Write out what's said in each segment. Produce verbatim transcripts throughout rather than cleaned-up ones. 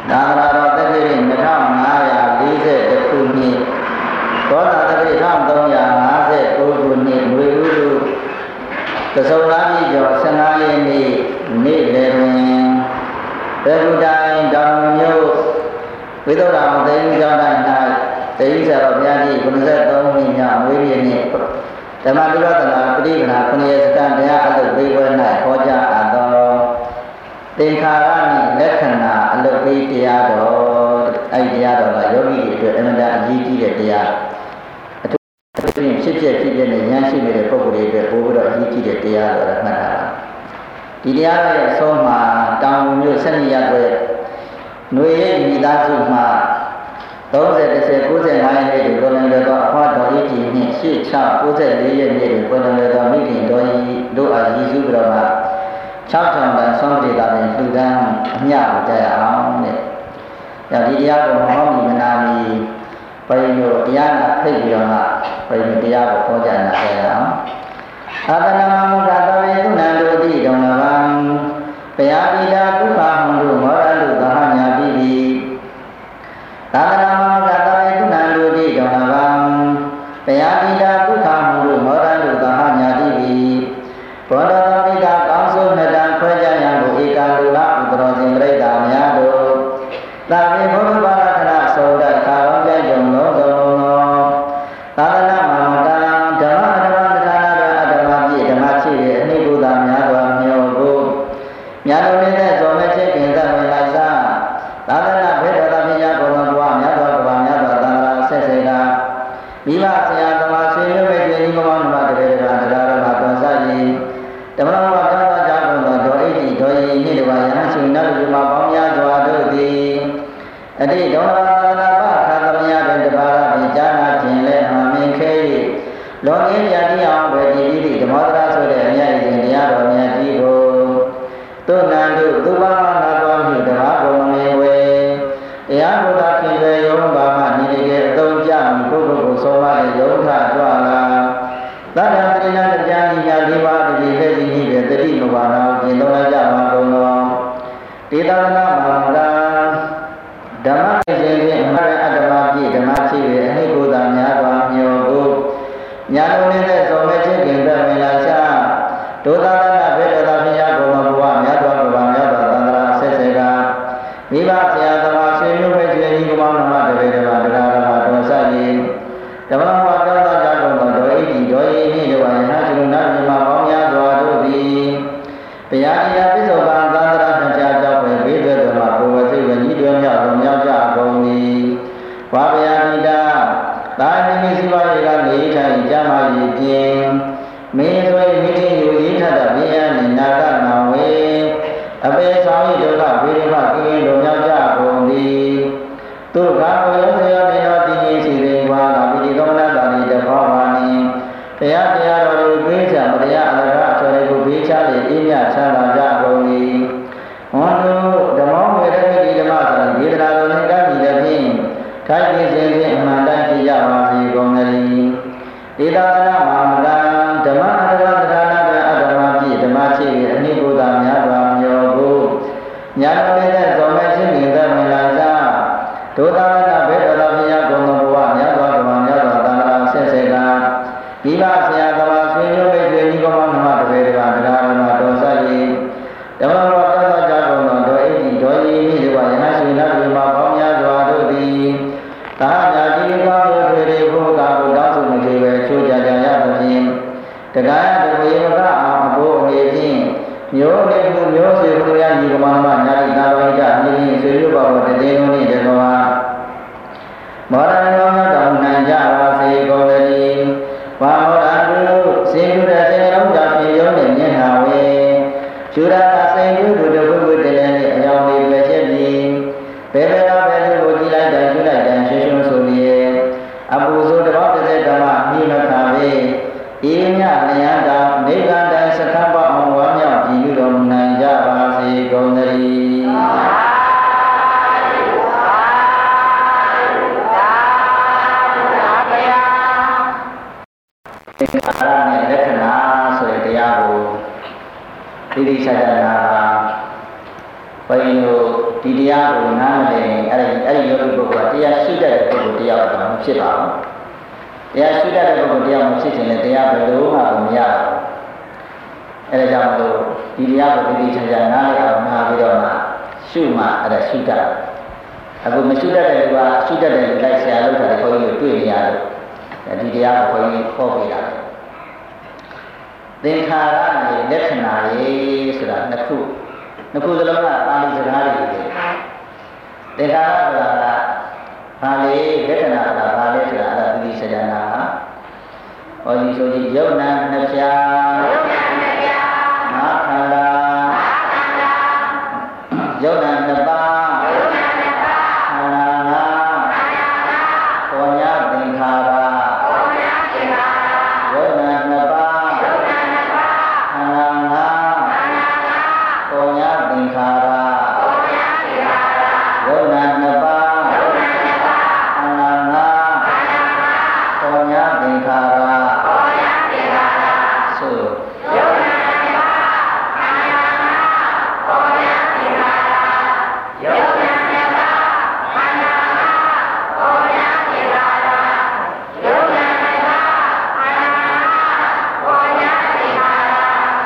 သာသနာတော်တက္ကရာနှစ်ထောင်ငါးရာလေးဆယ်တစ်ခုနှစ်သောတာတက္ကရာတစ်ထောင်သုံးရာငါးဆယ်ကိုးခုနှစ်ຫນွေဥတုသစုံလပြည့်ကျော်ဆယ်ငါးရက်နေ့နေ့လယ်တွင်တေဂုတိုင်းတောင်မြို့ဝိသုဒ္ဓမသိန်းကျောင်းတိုင်း၌တိရိစ္ဆာတော်ဘုရားကြီးခုနှစ်သုံးနှစ်မြောက်ဝိရိယနှင့်ဓမ္မတိရသနာပရိပနာခုနှစ်စတန်တရားအလုပ်ပေးပွဲ၌ဟောကြားအပ်သောသင်္ခါရနှင့်လက္ခဏာအလုပ်ပေးတရားတော်အဲ့ဒီတရားတော်ကယောဂီတွေအတွက်အမှန်တရားအရေးကြီးတဲ့တရားအထူးဖြင့်ဖြစ်ဖြစ်ဖြစ်ဖြစ်နဲ့ဉာဏ်ရှိနေတဲ့ပုဂ္ဂိုလ်တွေအတွက်ပို့ပြီးတော့အရေးကြီးတဲ့တရားတော်ကမှတ်ထားတာဒီတရားရဲ့အဆုံးမှာတောင်မြို့ဆက်နေရတဲ့ຫນွေရဲ့မိသားစုမှာသုံးဆယ် တစ်ဆယ် ကိုးဆယ်ငါးရက်နေ့တွင်ကိုယ်တော်တော်အဖွားတော်ဤကြီးနှင့်ရှေ့ချကိုးဆယ်လေးရက်နေ့တွင်ကိုယ်တော်တော်မိခင်တော်ဤတို့အားရည်စူးပြီးတော့မှ၆ထောင်တန်ဆုံးဒေတာတွင်လှူဒန်းအမျှကိုကြရအောင်တဲ့။ဒါဒီတရားကိုဟောမိမနာမီဘယ်လိုတရားနာဖိတ်ပြီးတော့မှဘယ်လိုတရားကိုဟောကြားနာကြရအောင်။သာသနာ့မုဒ္ဒတော်ရေသူနန္တုတိတုံလဗံဘယပိတာဒုက္ခဟံတုမောရတုသဟညာပိပိသာသနာ့မုဒ္ဒတော်ရေသူနန္တုတိတုံလဗံဘယပိတာဒုက္ခဟံတုမောရတုသဟညာပိပိဘောဓတော်ပိတာကောင်းဆုံးနှစ်တန်ခွဲကြရန်ကိုဧကလူလဥပရောစဉ်ပြိတ္တာများတို့သာဝေဘုရားဘာရခဏဆုံးတဲ့ခါတော်ကြကြုံလုံးစုံလုံးသာသနာ့မန္တဓမ္မဓမ္မတရားတော်အဓမ္မပြည့်ဓမ္မချစ်ရဲ့အနိကုသများစွာမြော်ကိုမြတ်တော်နဲ့ဇော်မဲ့ချစ်ခင်သဝင်လိုက်စားသာသနာ့ဘေဒတာပညာဘုံတော်ဘဝမြတ်တော်ကဘာမြတ်တော်သံဃာဆက်စေတာမိဘဆရာသမားဆွေမျိုးပဲပြည်ဒီကောင်းမှာတကယ်တည်းတရားတော်မှာသွန်စားရင်ဓမ္မတော်ကဘာသာကြောင့်တော်တော်ဣတိတော်ရည်နှင့်တပါယဟန်ရှင်နတ်လူမှာပေါင်းများစွာတို့သည်အတိဒေါနာနာပခါသမယတွင်တပါးဖြင့်ဈာနာခြင်းလဲမှမင်ခဲ၍လောကင်းပြတိအောင်ပဲဒီဤဓမ္မတရာဆိုတဲ့အမြတ်ရှင်တရားတော်မြတ်ကြီးကိုသုဏ္ဏတို့သူဘာမနာတော်ဖြင့်ဓမ္မဘုံမေဝေတရားဘုရားဖြင့်ပဲယုံပါမှနိတိကေအသုံးကြမည်ပုဂ္ဂိုလ်ကိုဆုံးမတဲ့ယုံထကြွလာသတ္တံတိနာတရားဤကလေးပါးတည်းလည်းဒီနည်းပဲတတိမဘာနာကျင့်သုံးကြမှာကုန်တော်ဒေသနာမန္တဓမ္မရှင်ဖြင့်အမှန်အတ္တမပြည့်ဓမ္မချစ်ရဲ့အနိကုသများစွာမြော်ကိုညာလုံးနဲ့ဇော်မဲ့ချစ်ခင်တဲ့မလာချဒုသာသနာဘေဒတာပြညာဘုံဘဝများစွာဘဝများစွာသန္တရာဆက်ဆက်ကမိဘဆရာသမားဆွေမျိုးပဲကျွေးကြီးကောင်းမှတပည့်တော်တရားတော်တော်ဆက်ရင်ဓမ္မဘဝတောင်းတကြကုန်တော်တော်ဤဒီတော်ဤနှင့်တို့ဝါယဟရှင်နာမြမပေါင်းများစွာတို့သည်ဘုရားတရားပြစ္ဆုတ်ပံသန္တရာထံကြားကြောက်ပဲဘေးတွေတော်မှာဘုဝစိတ်ဝကြီးတွင်မြောက်တော်မြောက်ကြကုန်သည်ဝါဘုရားတိတာသာနိမိစီပါရေကနေထိုင်ကြမှာရည်ပြင်းမင်းတို့မိတိယူရည်ထတာဘုရားနှင့်နာဂနာဝေအပေဆောင်ဤဒုက္ခဝိရိမကိရင်တော်မြောက်ကြကုန်သည်သူကဘောရောစေယောမေနောတိငိစီရင်ဝါလာပိတိသောမနတာနိတဘောဝါနိဘုရားတရားတော်ကိုပေးချမတရားအလကားဆိုတဲ့ကိုပေးချလေအေးမြချမ်းသာကြကုန်သည်ဟောတို့ဓမ္မဝေရမိတိဓမ္မဆိုတဲ့ဒေသနာတော်နဲ့ကပ်ပြီးလည်းဖြင့်ထိုက်ပြင်းခြင်းဖြင့်အမှန်တမ်းကြည့်ကြပါစေကုန်သတည်းဒေသနာမန္တဓမ္မအတ္တဝတ္တနာတွင်အတ္တမပြည့်ဓမ္မချစ်ရဲ့အနိကုသများစွာမြော်ကိုညာတော်နဲ့ဇော်မဲ့ခြင်းမြင်တဲ့မလာကြဒုသာနာဘေဒတာပြညာဘုံဘဝမြတ်စွာဘုရားမြတ်စွာသံဃာဆက်ဆက်ကမိဘဆရာသမားဆွေမျိုးပဲကျွေးကြီးကောင်းမှတပည့်တော်တရားတော်မှာတော်ဆက်ရင်ဓမ္မတော်တောင်းတကြကုန်တော်တော်ဣတိတော်ရည်နှင့်ဒီဝါယဟရှင်နတ်လူမှာပေါင်းများစွာတို့သည်သာညာကြီးကောင်းတို့တွေဘုရားကိုတောင်းဆိုနေပဲချိုးကြကြရသဖြင့်တရားတဝေမကအဘိုးအမေဖြင့်မျိုးနေမှုမျိုးစေဘုရားညီကမမညာတိသာဝိဒမြင်းဆွေမျိုးပါတော်တည်လုံးနှင့်တကွာမောရဏတော်များတောင်းနိုင်ကြပါစေကုန်သတည်းဝါမောရတုစေတုရစေလုံးကြပြေရုံးနဲ့မျက်နှာဝေကျူရတာစေတုဒုတဘုဘုတလည်းနဲ့အယောင်လေးပဲချက်ပြီးဘယ်ဘယ်တော့ဘယ်လိုကိုကြည့်လိုက်တိုင်းကျူလိုက်တိုင်းရွှေရွှံဆိုပြီးအပူဆိုတဘောတစ်သက်ဓမ္မမိမခါပဲအေးမြလျံတာနိဗ္ဗာန်တိုင်စခန်းပေါအောင်ဝါမြောက်ကြည်တော်မူနိုင်ကြပါစေကုန်သတည်းသင်္ခါရနဲ့လက္ခဏာဆိုတဲ့တရားကိုတိတိကျကျနာတာဘယ်လိုဒီတရားကိုနားမလည်အဲ့ဒီအဲ့ဒီယောဂီပုဂ္ဂိုလ်ကတရားရှိတတ်တဲ့ပုဂ္ဂိုလ်တရားကမဖြစ်ပါဘူးတရားရှိတတ်တဲ့ပုဂ္ဂိုလ်တရားမဖြစ်ခြင်းနဲ့တရားဘယ်လိုမှမရဘူးအဲ့ဒါကြောင့်မလို့ဒီတရားကိုဒီဒီချာချာနားလည်အောင်နားပြီးတော့မှရှုမှအဲ့ဒါရှိတတ်အခုမရှိတတ်တဲ့လူကရှိတတ်တဲ့လူလိုက်ဆရာလုပ်တာကိုဘုန်းကြီးတို့တွေ့နေရတယ်ဒီတရားကိုဘုန်းကြီးဟောပေးတာသင်္ခါရနဲ့လက္ခဏာရေးဆိုတာနှစ်ခုနှစ်ခုစလုံးကပါဠိစကားတွေပဲသင်္ခါရဆိုတာကဘာလဲလက္ခဏာဆိုတာဘာလဲဆိုတာအဲ့ဒါသတိစကြာနာဟောဒီဆိုရင်ယုတ်နာနှစ်ဖြာယုတ်နာနှစ်ဖြာငါခန္ဓာငါခန္ဓာယုတ်နာနှစ်ပါးယုတ်နာနှစ်ပါးခန္ဓာငါခန္ဓာငါပေါ်ညာသင်္ခါရပေါ်ညာသင်္ခါရယုတ်နာနှစ်ပါးယုတ်နာနှစ်ပါးခန္ဓာငါခန္ဓာငါပေါ်ညာသင်္ခါရပေါ်ညာသင်္ခါရယုတ်နာနှစ်ပါးယုတ်နာနှစ်ပါးခန္ဓာငါခန္ဓာငါပေါ်ညာသင်္ခါရပေါ်ညာသင်္ခါရဆိုယုတ်နာနှစ်ပါးခန္ဓာငါပေါ်ညာသင်္ခါရယုတ်နာနှစ်ပါးခန္ဓာငါပေါ်ညာသင်္ခါရယုတ်နာနှစ်ပါးခန္ဓာငါပေါ်ညာသင်္ခါရ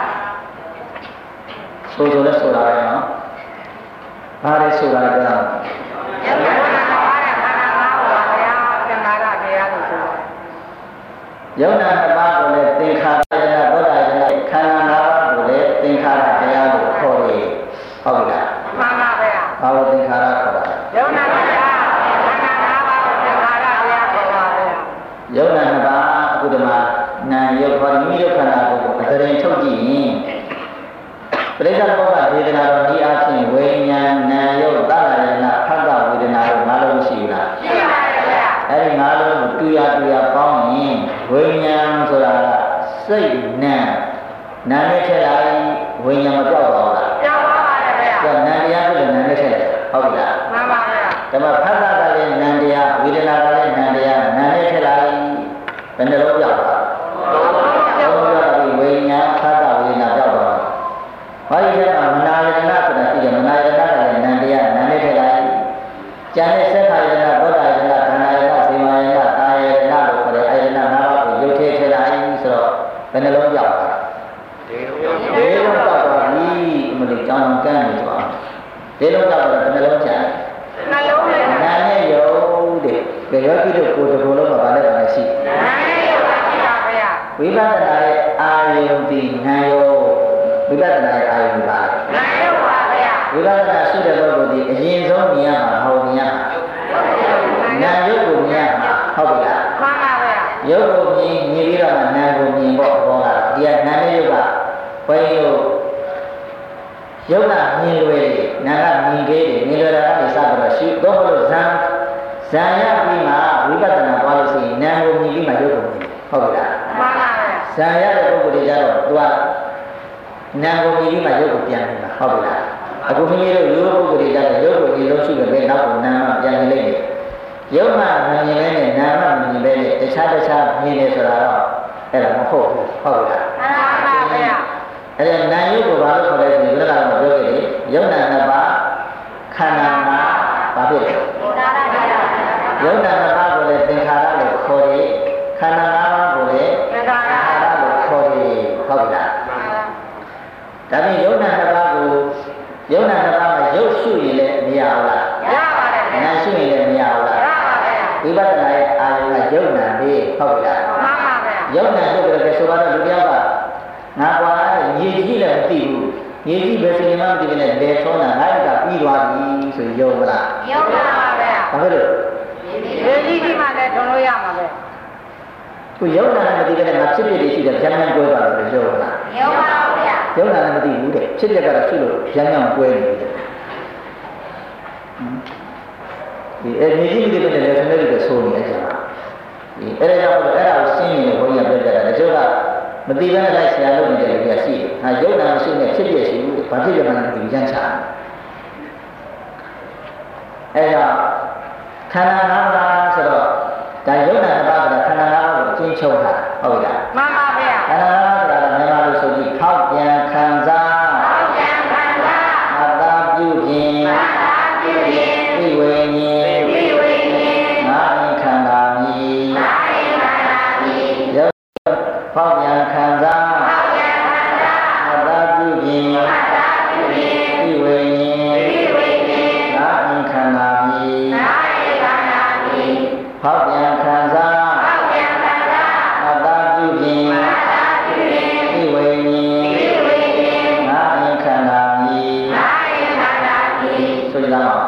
ဆိုဆိုလဲဆိုတာရအောင်ဘာလဲဆိုတာလဲပြောင်းယုတ်နာနှစ်ပါးတဲ့ခန္ဓာငါကိုဘုရားသင်္ခါရတရားလို့ဆိုယုတ်နာနှစ်ပါးကိုလည်းသင်္ခါရယနာသောတာယနာခန္ဓာ၅ပါးကိုလည်းသင်္ခါရတရားလို့ခေါ်တယ်ဟုတ်ပြီလားမှန်ပါဗျာဘာလို့သင်္ခါရခေါ်တာယုတ်နာနှစ်ပါးခန္ဓာ၅ပါးကိုသင်္ခါရတရားခေါ်ပါဗျာယုတ်နာနှစ်ပါးအခုဒီမှာနာယုတ်ခေါ်မိမိတို့ခန္ဓာကိုယ်ကိုအတရင်ထုတ်ကြည့်ရင်ပရိစ္ဆေဘောဂဝေဒနာတော်ဒီအချင်းဝိညာဏနာယုတ်သရဏဖတ်ကဝေဒနာတို့ငါးလုံးရှိလားရှိပါတယ်ဗျာအဲဒီငါးလုံးကိုတူရတူရပေါင်းရင်ဝိညာဉ်ဆိုတာကစိတ်နာနာနဲ့ထည့်လိုက်ဝိညာဉ်မပြောက်ပါဘူးလားပြောက်ပါပါတယ်ဗျာဒါနာတရားဆိုနာနဲ့ထည့်လိုက်ဟုတ်ပြီလားမှန်ပါဗျာဒါမှဖတ်ကကလည်းနာတရားဝေဒနာကလည်းနာတရားနာနဲ့ထည့်လိုက်ဘယ်နှလုံးပြောက်ပါပြောက်ပါဘူးဝိညာဉ်ဖတ်ကဝေဒနာပြောက်ပါဘာလို့လဲမနာယတနာဆိုတာရှိတယ်မနာယတနာကလည်းနန္တရားနန္ဒိထက်လိုက်ကျန်တဲ့သက်ခါယတနာသောတာယတနာခန္ဓာယတနာစေမာယတနာကာယယတနာလို့ခေါ်တဲ့အာယတနာ၅ပါးကိုရုပ်ထဲထည့်လိုက်ဆိုတော့ဘယ်နှလုံးပြောက်လဲဒီလုံးပြောက်တော့ဒီအမလေးကြောင်းကန်းနေသွားဒီလုံးပြောက်တော့ဘယ်နှလုံးကျန်နှလုံးနဲ့နာနဲ့ယုတ်တဲ့ဘယ်ရောကြည့်လို့ကိုယ်တစ်ခုလုံးမှာဗာလဲပါလဲရှိနာနဲ့ယုတ်ပါဗျာဝိပဿနာရဲ့အာယုန်ဒီနာယုတ်ဝိပဿနာရဲ့အာယုန်ပါနာယုတ်ပါဗျာဝိပဿနာရှိတဲ့ပုဂ္ဂိုလ်ဒီအရင်ဆုံးမြင်ရမှာဟောမြင်ရမှာနာယုတ်ကိုမြင်ရမှာဟုတ်ပြီလားမှန်ပါဗျာယုတ်ကိုမြင်မြင်ပြီးတော့နာကိုမြင်ဖို့ဟောတာဒီကနာနဲ့ယုတ်ကဘယ်လိုယုတ်ကမြင်လွယ်တယ်နာကမြင်သေးတယ်မြင်လွယ်တာကနေစပြီးတော့ရှိတော့လို့ဇံဇံရပြီးမှဝိပဿနာသွားလို့ရှိရင်နာကိုမြင်ပြီးမှယုတ်ကိုမြင်ဟုတ်ပြီလားမှန်ပါဗျာဇံရတဲ့ပုဂ္ဂိုလ်တွေကြတော့သူကနာကိုမြည်ပြီးမှရုပ်ကိုပြန်နေတာဟုတ်ပြီလားအခုမိမိတို့ရိုးပုဂ္ဂိုလ်တွေကြတဲ့ရုပ်ကိုဒီလိုရှိတယ်ပဲနောက်ကိုနာမှပြန်နေလိမ့်မယ်ရုပ်မှမမြင်လဲနဲ့နာမှမမြင်ပဲနဲ့တခြားတခြားမြင်နေဆိုတာတော့အဲ့ဒါမဟုတ်ဘူးဟုတ်ပြီလားမှန်ပါဗျာအဲ့ဒါနာယုတ်ကိုဘာလို့ခေါ်လဲဆိုရင်ဘုရားကတော့ပြောခဲ့တယ်ယုတ်နာနှစ်ပါးခန္ဓာငါးဘာဖြစ်လဲယုတ်နာနှစ်ပါးကိုလည်းသင်္ခါရလို့ခေါ်တယ်ခန္ဓာငါးပါးကိုလည်းသင်္ခါရလို့ခေါ်တယ်ဟုတ်ပြီလားဒါပြင်ယုတ်နာနှစ်ပါးကိုယုတ်နာနှစ်ပါးမှာရုပ်ရှုရင်လည်းမရဘူးလားရပါတယ်နာရှုရင်လည်းမရဘူးလားရပါဗျာဝိပဿနာရဲ့အာရုံကယုတ်နာလေးဟုတ်ပြီလားမှန်ပါဗျာယုတ်နာလို့ပြောတယ်ဆိုတော့လူတယောက်ကငါကွာညီကြီးလည်းမသိဘူးညီကြီးပဲစီမံမသိဘဲနဲ့လေထုံးတာငါ့ကပြီးသွားပြီဆိုယုတ်မလားယုတ်ပါဗျာဘာဖြစ်လို့ညီကြီးကြီးမှလည်းထုံလို့ရမှာပဲကိုယုတ်နာနဲ့မသိဘဲနဲ့ငါဖြစ်ဖြစ်ရှိတယ်ဗျာမြန်ကွဲသွားတယ်ယုတ်မလားယုတ်ပါဗျာယုံနာလည်းမသိဘူးတဲ့ဖြစ်တဲ့ကတော့ရှိလို့ရမ်းရမ်းကွဲနေတယ်ဒီအနေကြီးတွေနဲ့လည်းဆင်းရဲတွေဆိုနေကြတာဒီအဲ့ဒါကြောင့်အဲ့ဒါကိုရှင်းနေဘုန်းကြီးကပြောကြတာတချို့ကမသိဘဲနဲ့လိုက်ဆရာလုပ်နေတဲ့လူတွေကရှိတယ်ဟာယုံနာမရှိနဲ့ဖြစ်ပြရှိဘူးဘာဖြစ်ကြမှန်းမသိရမ်းချအဲ့ဒါခန္ဓာ၅ပါးဆိုတော့ဒါယုံနာ၅ပါးကခန္ဓာ၅ပါးကိုကျင်းချုပ်တာဟုတ်လားမှန်ပါဗျာခန္ဓာ၅ပါးဆိုတာမြန်မာလိုဆိုပြီးထောက်ပြန်ခံစားထောက်ပြန်ခံစားအသာပြုဖြဖောက်ပြန်ခံစားအတ္တပြုခြင်းဤဝိညာဉ်ငါအင်ခန္ဓာမီဖောက်ပြန်ခံစားအတ္တပြုခြင်းဤဝိညာဉ်ငါအင်ခန္ဓာမီဆိုကြပါဦး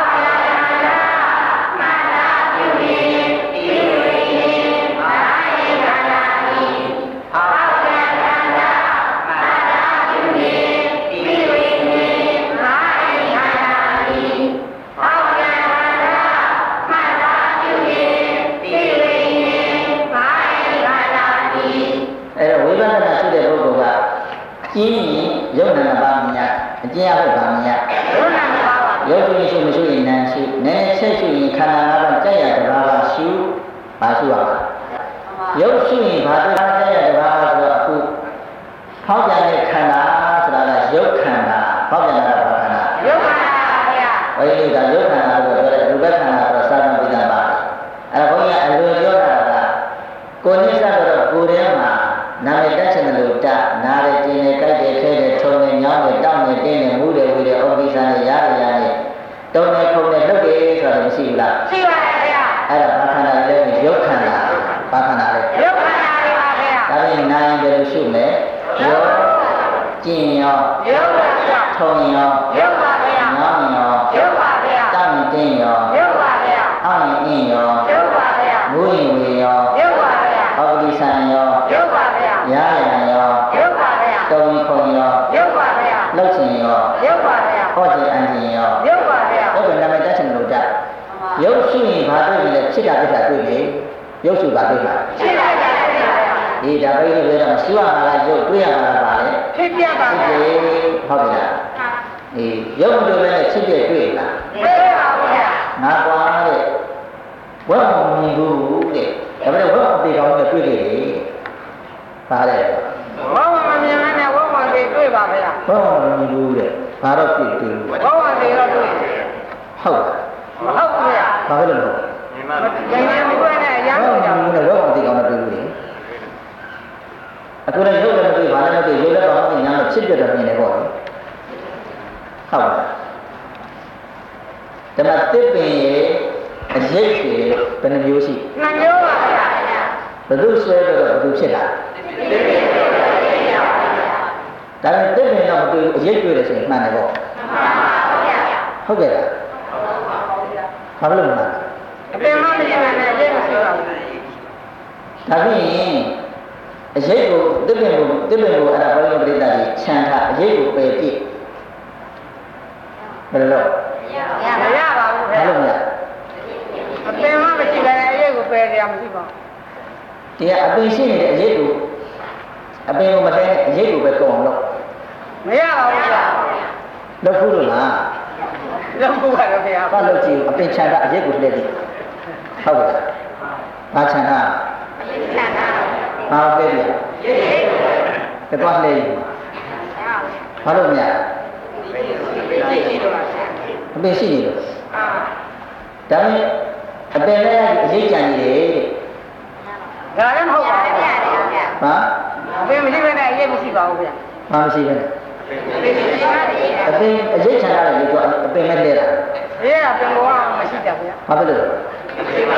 ကျင်းရင်ရုပ်နာပါမြတ်အကျဉ်းရဖို့ပါမြတ်ရုပ်နာပါပါရုပ်ရှိရှိမရှိရင်နာရှိနည်းဆက်ရှိရင်ခန္ဓာ၅ပါးကြက်ရတဘာပါရှုပါရှုရပါရုပ်ရှိရင်ဘာတရားကြက်ရတဘာပါဆိုတော့အခုဖောက်ပြန်တဲ့ခန္ဓာဆိုတာကရုပ်ခန္ဓာဖောက်ပြန်တာဘာခန္ဓာရုပ်ခန္ဓာပါဗျာဝိလိကရုပ်ခန္ဓာလို့ပြောတယ်ရူပခန္ဓာဆိုတော့စာသံပိဋကပါအဲ့ဒါဘုန်းကြီးအလိုပြောတာကကိုယ်နိစ္စတော့ကိုယ်ထဲမှာနာမည်တက်ချင်တယ်လို့တနားတယ်ကျင်တယ်ကြိုက်တယ်ခဲတယ်ထုံတယ်ညောင်းတယ်တောင်းတယ်တင်းတယ်မူးတယ်ဝေတယ်ဩကိစ္စနဲ့ရားရရနဲ့တုံးတယ်ခုံတယ်လှုပ်တယ်ဆိုတာမရှိဘူးလားရှိပါရဲ့ဗျာအဲ့ဒါဘာခန္ဓာလဲရုပ်ခန္ဓာဘာခန္ဓာလဲရုပ်ခန္ဓာတွေပါဗျာဒါပြင်နာရင်ဘယ်လိုရှုလဲရုပ်ကျင်ရောရုပ်ပါဗျာထုံရောရုပ်ပါဗျာညောင်းရောရုပ်ပါဗျာတောင်းရင်တင်းရောရုပ်ပါဗျာအောင်းရင်အင်းရောရုပ်ပါဗျာမူးရင်ဝေရောရုပ်ပါဗျာဩကိစ္စရောရုပ်ပါရားရံရောရုပ်ပါဗျာတုံးခုံရောရုပ်ပါဗျာလှုပ်ရှင်ရောရုပ်ပါဗျာဟောခြင်းအန်ခြင်းရောရုပ်ပါဗျာဟုတ်ကဲ့နာမည်တက်ချင်လို့ကြရုပ်ရှိရင်ဘာတွေ့လဲဖြစ်တာဖြစ်တာတွေ့လေရုပ်ရှိဘာတွေ့လားဖြစ်တာဖြစ်တာဗျာဒီဒါပဲလို့ပြောတော့ရှိရမှာလားရုပ်တွေ့ရမှာလားပါလေဖြစ်ပြပါဗျာဟုတ်ပြီလားအေးရုပ်တွေ့လဲဖြစ်ပြတွေ့လားတွေ့ပါဗျာငါကွာတဲ့ဝတ်မမြင်ဘူးတဲ့ဒါပေမဲ့ဝတ်အပေကောင်းနဲ့တွေ့လေပါတယ်ဝဝမမြင်နဲ့ဝဝတွေတွေ့ပါဗျာဝဝမမြင်ဘူးတဲ့ဘာတော့ပြည့်တွေ့ဘူးဝဝတွေတော့တွေ့ဟုတ်မဟုတ်ဘူးဗျာဘာဖြစ်လို့လဲမြင်မှာမတွေ့နဲ့ရမ်းလို့ကြောက်ဘူးလေဝဝတွေကောင်းတော့တွေ့ဘူးလေအခုလည်းရုပ်လည်းမတွေ့ဘာလည်းမတွေ့ရုပ်လည်းဘာမှမညာလို့ဖြစ်ပြတော့မြင်တယ်ပေါ့လေဟုတ်ပါဓမ္မတစ်ပင်ရဲ့အရေးကြီးဘယ်နှမျိုးရှိနှမျိုးပါဗျာဘယ်သူဆွဲတော့ဘယ်သူဖြစ်တာဒါပေမဲ့တစ်ပင်တော့မတွေ့အရေးတွေ့တယ်ဆိုရင်မှန်တယ်ပေါ့ဟုတ်ကဲ့လားဘာလို့လဲအပင်မမရှိဘဲနဲ့အရေးမရှိပါဘူးဒါဖြင့်အရေးကိုတစ်ပင်ကိုတစ်ပင်ကိုအဲ့ဒါဘုရားပရိသတ်ကြီးခြံထားအရေးကိုပယ်ပြစ်ဘယ်လိုလုပ်မရပါဘူးခင်ဗျာဘာလို့မရအပင်မမရှိဘဲနဲ့အရေးကိုပယ်တရားမရှိပါဘူးတရားအပင်ရှိနေတဲ့အရေးကိုအပင်ကိုမတဲအရေးကိုပဲကုန်အောင်လုပ်မရပါဘူးဗျာလုပ်ဖို့လို့လားလုပ်ဖို့ပါတော့ခင်ဗျာဘာလို့ကြည့်အပင်ချန်တာအရေးကိုလှည့်တယ်ဟုတ်ကဲ့ဘာချန်တာအပင်ချန်တာဘာလှည့်တယ်ကတော့လှည့်ဘာလို့မရအပင်ရှိနေလို့ဒါပေမဲ့အပင်လည်းအရေးကြံနေတယ်ဒါလည်းမဟုတ်ပါဘူးဗျာဟာအပင်မရှိဘဲနဲ့အရေးမရှိပါဘူးဗျာဘာမရှိဘဲနဲ့အပင်အရေးချမ်းရတယ်လေကအပင်နဲ့လဲတာအေးအပင်ကမရှိတယ်ဗျာဘာဖြစ်လို့အေး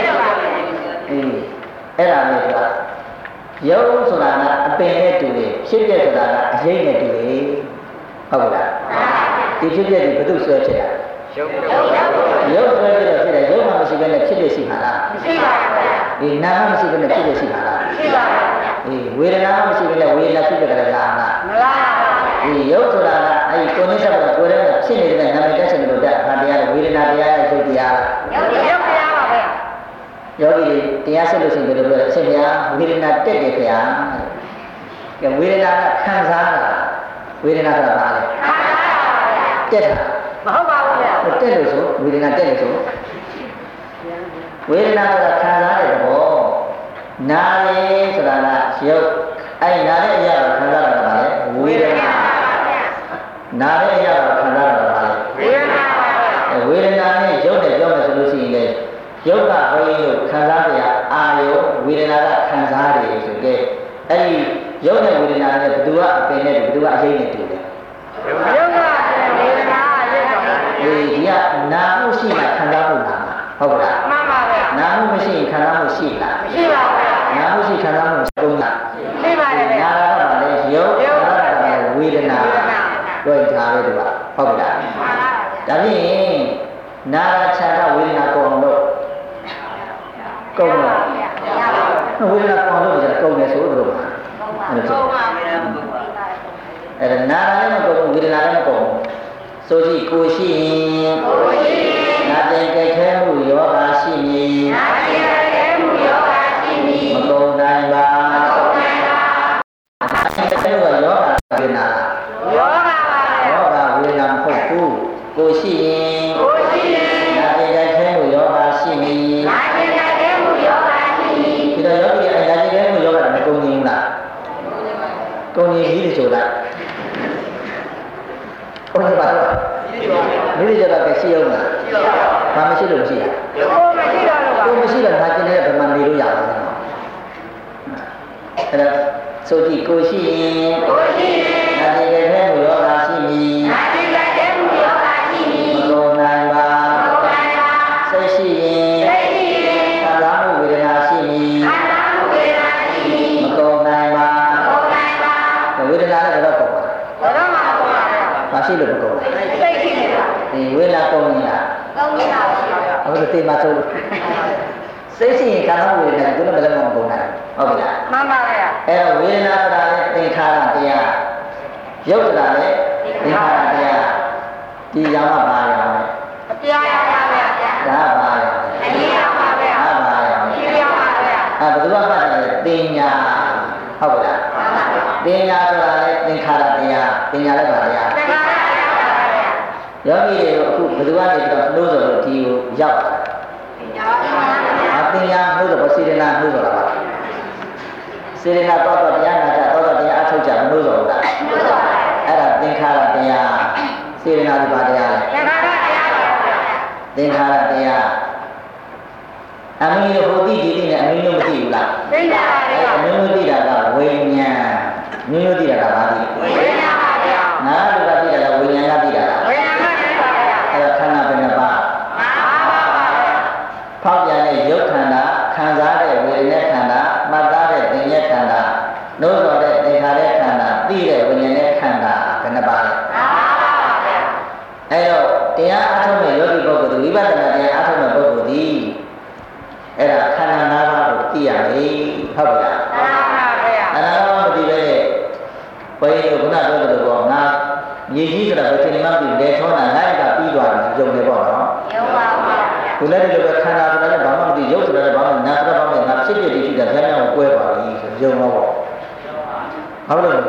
အဲ့ဒါလေကရုပ်ဆိုတာကအပင်နဲ့တူတယ်ဖြစ်ပြဆိုတာကအရေးနဲ့တူတယ်ဟုတ်ကဲ့ဒီဖြစ်ပြဒီဘယ်သူဆွဲဖြစ်တာရုပ်ရုပ်ဆွဲပြတော့ဖြစ်တယ်ရုပ်မှမရှိဘဲနဲ့ဖြစ်ပြရှိမှာလားမရှိပါဘူးဗျာဒီနာမမရှိဘဲနဲ့ဖြစ်ပြရှိမှာလားမရှိပါဘူးအေးဝေဒနာမရှိဘဲနဲ့ဝေဒနာဖြစ်ပြကြလားမလားမလားဒီရုပ်ဆိုတာကအဲဒီကိုယ်နဲ့ဆက်တော့ကိုယ်ထဲမှာဖြစ်နေတဲ့နာမည်တက်ချင်လို့တက်ဟာတရားဝေဒနာတရားရဲ့ရုပ်တရားရုပ်တရားပါဗျာယောဂီတရားဆက်လို့ရှိရင်ဘယ်လိုပြောလဲအရှင်ဘုရားဝေဒနာတက်တယ်ခင်ဗျာကဲဝေဒနာကခံစားတာဝေဒနာဆိုတာဘာလဲခံစားတာပါဗျာတက်တာမဟုတ်ပါဘူးဗျာတက်လို့ဆိုဝေဒနာတက်လို့ဆိုဝေဒနာဆိုတာခံစားတဲ့သဘောနာလေဆိုတာကရုပ်အဲ့နာတဲ့အရာကိုခံစားရတာပါလေဝေဒနာနာတဲ့အရာကိုခံစားရတာပါလေဝေဒနာဝေဒနာနဲ့ရုပ်နဲ့ပြောမယ်ဆိုလို့ရှိရင်လေရုပ်ကဘယ်လိုခံစားကြရအာယုဝေဒနာကခံစားရတယ်ဆိုတဲ့အဲ့ဒီရုပ်နဲ့ဝေဒနာနဲ့ဘယ်သူကအပင်နဲ့ဘယ်သူကအရေးနဲ့တူတယ်ရုပ်ကဝေဒနာအရေးတော့ဒီကနာမှုရှိမှခံစားမှုလားဟုတ်လားမှန်ပါဗျာနာမှုမရှိရင်ခံစားမှုရှိလားမရှိပါဘူးနာမှုရှိခံစားမှုသုံးလားရှိပါတယ်ဗျာနာရတာလည်းရုပ်နာရတာလည်းဝေဒနာတွေ့ထားပဲဒီကဟုတ်လားမှန်ပါဗျာဒါဖြင့်နာရချာတဝေဒနာကိုအောင်လို့ကုန်းတော့ဝေဒနာကိုအောင်လို့ကြာကုန်းနေဆိုတော့ပါအဲ့ဒါပါဗျာအဲ့ဒါနာရလည်းမကုန်းဝေဒနာလည်းမကုန်းဆိုကြည့်ကိုရှိရင်ကိုရှိရင်နာတဲ့ကြဲခဲမှုယောဂရှိမည်နာတဲ့ကြဲခဲမှုယောဂရှိမည်မကုန်နိုင်ပါမကုန်နိုင်ပါအဲ့ဒါကယောဂဝေဒနာယောဂပါယောဂဝေဒနာမဟုတ်ဘူးကိုရှိရင်ကိုရှိရင်နာတဲ့ကြဲခဲမှုယောဂရှိမည်နာတဲ့ကြဲခဲမှုယောဂရှိမည်ဒီတော့ယောဂီအဲ့ဒါကြဲခဲမှုယောဂမကုန်နိုင်ဘူးလားကုန်ရင်ကြီးတယ်ဆိုလိုက်ဟုတ်ပါတော့မိမိကြတော့ရှိအောင်လားရှိပါဘူးဘာမရှိလို့မရှိတာကိုမရှိတော့လို့ပါကိုမရှိတော့ငါကျင်နေတဲ့ဗမာနေလို့ရပါတယ်နော်အဲ့ဒါဆိုကြည့်ကိုရှိရင်ကိုရှိရင်ငါတကယ်တည်းမယောဂရှိမည်ငါတကယ်တည်းမယောဂရှိမည်မကုန်နိုင်ပါမကုန်နိုင်ပါစိတ်ရှိရင်စိတ်ရှိရင်ခံစားမှုဝေဒနာရှိမည်ခံစားမှုဝေဒနာရှိမည်မကုန်နိုင်ပါမကုန်နိုင်ပါဝေဒနာလည်းတော့ကုန်ပါဘယ်တော့မှမကုန်ပါဘူးဘာရှိလို့မကုန်လဲစိတ်ရှိနေတာဒီဝေဒနာကုန်နေတာကုန်နေတာပါဗျာအခုတေးမဆိုးလို့စိတ်ရှိရင်ကာမဝေဒနာသူလည်းမလည်းမကုန်နိုင်ဟုတ်ပြီလားမှန်ပါဗျာအဲ့တော့ဝေဒနာဆိုတာလည်းသင်္ခါရတရားရုပ်ဆိုတာလည်းသင်္ခါရတရားဒီရောင်ကဘာရောင်လဲအပြားရောင်ပါဗျာဒါဘာရောင်အကြီးရောင်ပါဗျာဒါဘာရောင်အကြီးရောင်ပါဗျာအဲဘယ်သူကမှတ်တယ်တင်ညာဟုတ်ပြီလားတင်ညာဆိုတာလည်းသင်္ခါရတရားတင်ညာလည်းဘာတရားသင်္ခါရတရားပါဗျာယောဂီတွေအခုဘယ်သူကနေပြီးတော့နှိုးဆော်လို့ဒီကိုရောက်တာတင်ညာပါဗျာအတင်ညာနှိုးဆော်ဖို့စေရနာနှိုးဆော်တာပါစေရနာတော့တော့တရားနာကြတော့တော့တရားအထုတ်ကြမနှိုးဆော်ဘူးလားနှိုးဆော်ပါအဲ့ဒါသင်္ခါရတရားစေရနာဒီပါတရားလဲသင်္ခါရတရားပါဗျာသင်္ခါရတရားအမင်းတို့ဟိုတိဒီတိနဲ့အမင်းတို့မသိဘူးလားသိပါပါဗျာအမင်းတို့သိတာကဝိညာဉ်မျိုးမျိုးသိတာကဘာသိဝိညာဉ်ပါဗျာနာလူကသိတာကဝိညာဉ်ကသိတာလားဝိညာဉ်ကသိပါဗျာအဲ့ဒါခန္ဓာဘယ်နှပါးမှန်ပါပါဗျာဖောက်ပြန်တဲ့ရုပ်ခန္ဓာခံစားတဲ့ဝေဒနာခန္ဓာမှတ်သားတဲ့သင်္ညက်ခန္ဓာနှိုးဆော်တဲ့သင်္ခါရခန္ဓာသိတဲ့ဝိညာဉ်နဲ့ခန္ဓာဘယ်နှပါးလဲမှန်ပါပါဗျာအဲ့တော့တရားအထုတ်မဲ့ယောဂီပုဂ္ဂိုလ်တို့ဝိပဿနာတရားအထုတ်မဲ့ပုဂ္ဂိုလ်ဒီအဲ့ဒါခန္ဓာ၅ပါးကိုသိရမယ်ဟုတ်ပြီလားမှန်ပါဗျာခန္ဓာ၅ပါးမသိပဲဘယ်လိုခုနပြောသလိုပေါ့ငါမြေကြီးဆိုတာဘယ်ချိန်မှမပြီးလေထောတာလိုက်ကပြီးသွားတယ်ကြုံနေပေါ့နော်ရုပ်ပါပါဘုလည်းဒီလိုပဲခန္ဓာဆိုတာလည်းဘာမှမသိရုပ်ဆိုတာလည်းဘာမှနာဆိုတာဘာမှငါဖြစ်ဖြစ်ဒီဖြစ်တာဘယ်နဲ့ကိုကွဲပါလိမ့်ဆိုရုံတော့ပေါ့ဟုတ်တယ်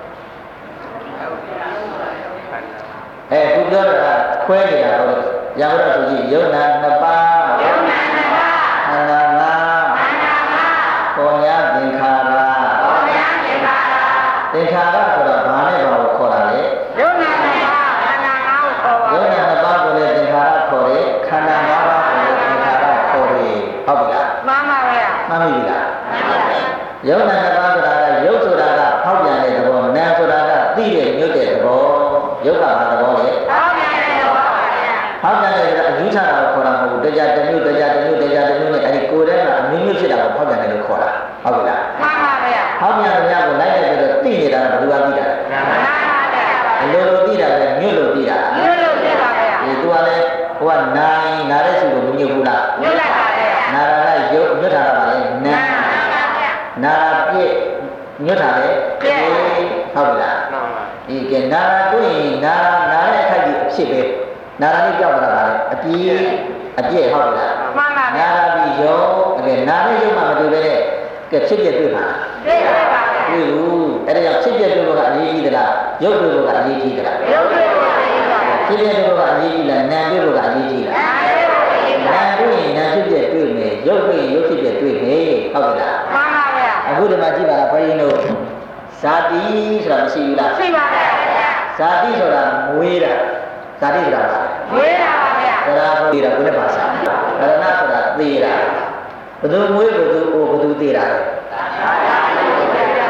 အဲသူပြောတာခွဲနေတာတော့ရပါတော့ဆိုကြည့်ယုံနာနှစ်ပါးယုံနာနှစ်ပါးခန္ဓာ၅ခန္ဓာ၅ပေါ်ရသင်္ခါရပေါ်ရသင်္ခါရသင်္ခါရဆိုတာဘာနဲ့ဘာကိုခေါ်တာလဲယုံနာနှစ်ပါးခန္ဓာ၅ကိုခေါ်ပါယုံနာနှစ်ပါးကိုလည်းသင်္ခါရခေါ်တယ်ခန္ဓာ၅ပါးကိုလည်းသင်္ခါရခေါ်တယ်ဟုတ်ပြီလားမှန်ပါဗျာမှန်ပြီလားမှန်ပါဗျာယုံနာနှစ်ပါးဆိုတာကယုတ်ဆိုတာကဖောက်ပြန်တဲ့သဘောနာမ်ဆိုတာကသိတဲ့ညွတ်တဲ့သဘောယုတ်ကဘာသဘောလဲဖောက်ပြန်တဲ့သဘောပါဗျာဖောက်ပြန်တဲ့ကအယူထတာကိုခေါ်တာမဟုတ်ဘူးတရားတစ်မျိုးတရားတစ်မျိုးတရားတစ်မျိုးနဲ့အဲဒီကိုယ်ထဲမှာအမျိုးမျိုးဖြစ်တာကိုဖောက်ပြန်တယ်လို့ခေါ်တာဟုတ်ပြီလားမှန်ပါဗျာဖောက်ပြန်တဲ့များကိုလိုက်တဲ့ဆိုတော့သိနေတာကဘယ်သူကသိတာလဲမှန်ပါဗျာအလိုလိုသိတာပဲညွတ်လို့သိတာညွတ်လို့သိပါဗျာဒီသူကလည်းဟိုကနိုင်နားတဲ့စီကိုမညွတ်ဘူးလားညွတ်လိုက်ပါဗျာနာရကယုတ်ညွတ်တာကပါလေနာနာပြည့်ညွတ်တာလေပြည့်ဟုတ်ပြီလားမှန်ပါဒီကနာရတွေ့ရင်နာရနာတဲ့အခိုက်ကြီးအဖြစ်ပဲနာရလေးပြောက်လာတာလေအပြည့်အပြည့်ဟုတ်ပြီလားမှန်ပါနာရပြီးယုတ်အဲနာနဲ့ယုတ်မှမတွေ့ပဲတဲ့ကဲဖြစ်ပြတွေ့ပါတွေ့ပါပါတွေ့ဘူးအဲ့ဒါကြောင့်ဖြစ်ပြတွေ့လို့ကအရေးကြီးသလားယုတ်တွေ့လို့ကအရေးကြီးသလားယုတ်တွေ့လို့ကအရေးကြီးပါဖြစ်ပြတွေ့လို့ကအရေးကြီးလားနာတွေ့လို့ကအရေးကြီးလားနာတွေ့ရင်နာဖြစ်ပြတွေ့မယ်ယုတ်တွေ့ရင်ယုတ်ဖြစ်ပြတွေ့မယ်ဟုတ်ပြီလားမှန်ပါဗျာအခုဒီမှာကြည့်ပါလားဘုန်းကြီးတို့ဇာတိဆိုတာမရှိဘူးလားရှိပါဗျာဇာတိဆိုတာမွေးတာဇာတိဆိုတာပါမွေးတာပါဗျာဒါကမွေးတာကိုလည်းပါစားဗရဏဆိုတာသေတာဘယ်သူမွေးဘယ်သူအိုဘယ်သူသေတာလဲ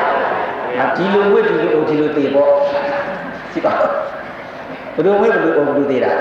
ဒီလိုဝိဒီလိုဒီလိုသေးပေါ့ရှိပါဘယ်လိုဝိဘယ်လိုဘယ်လိုသေးတာ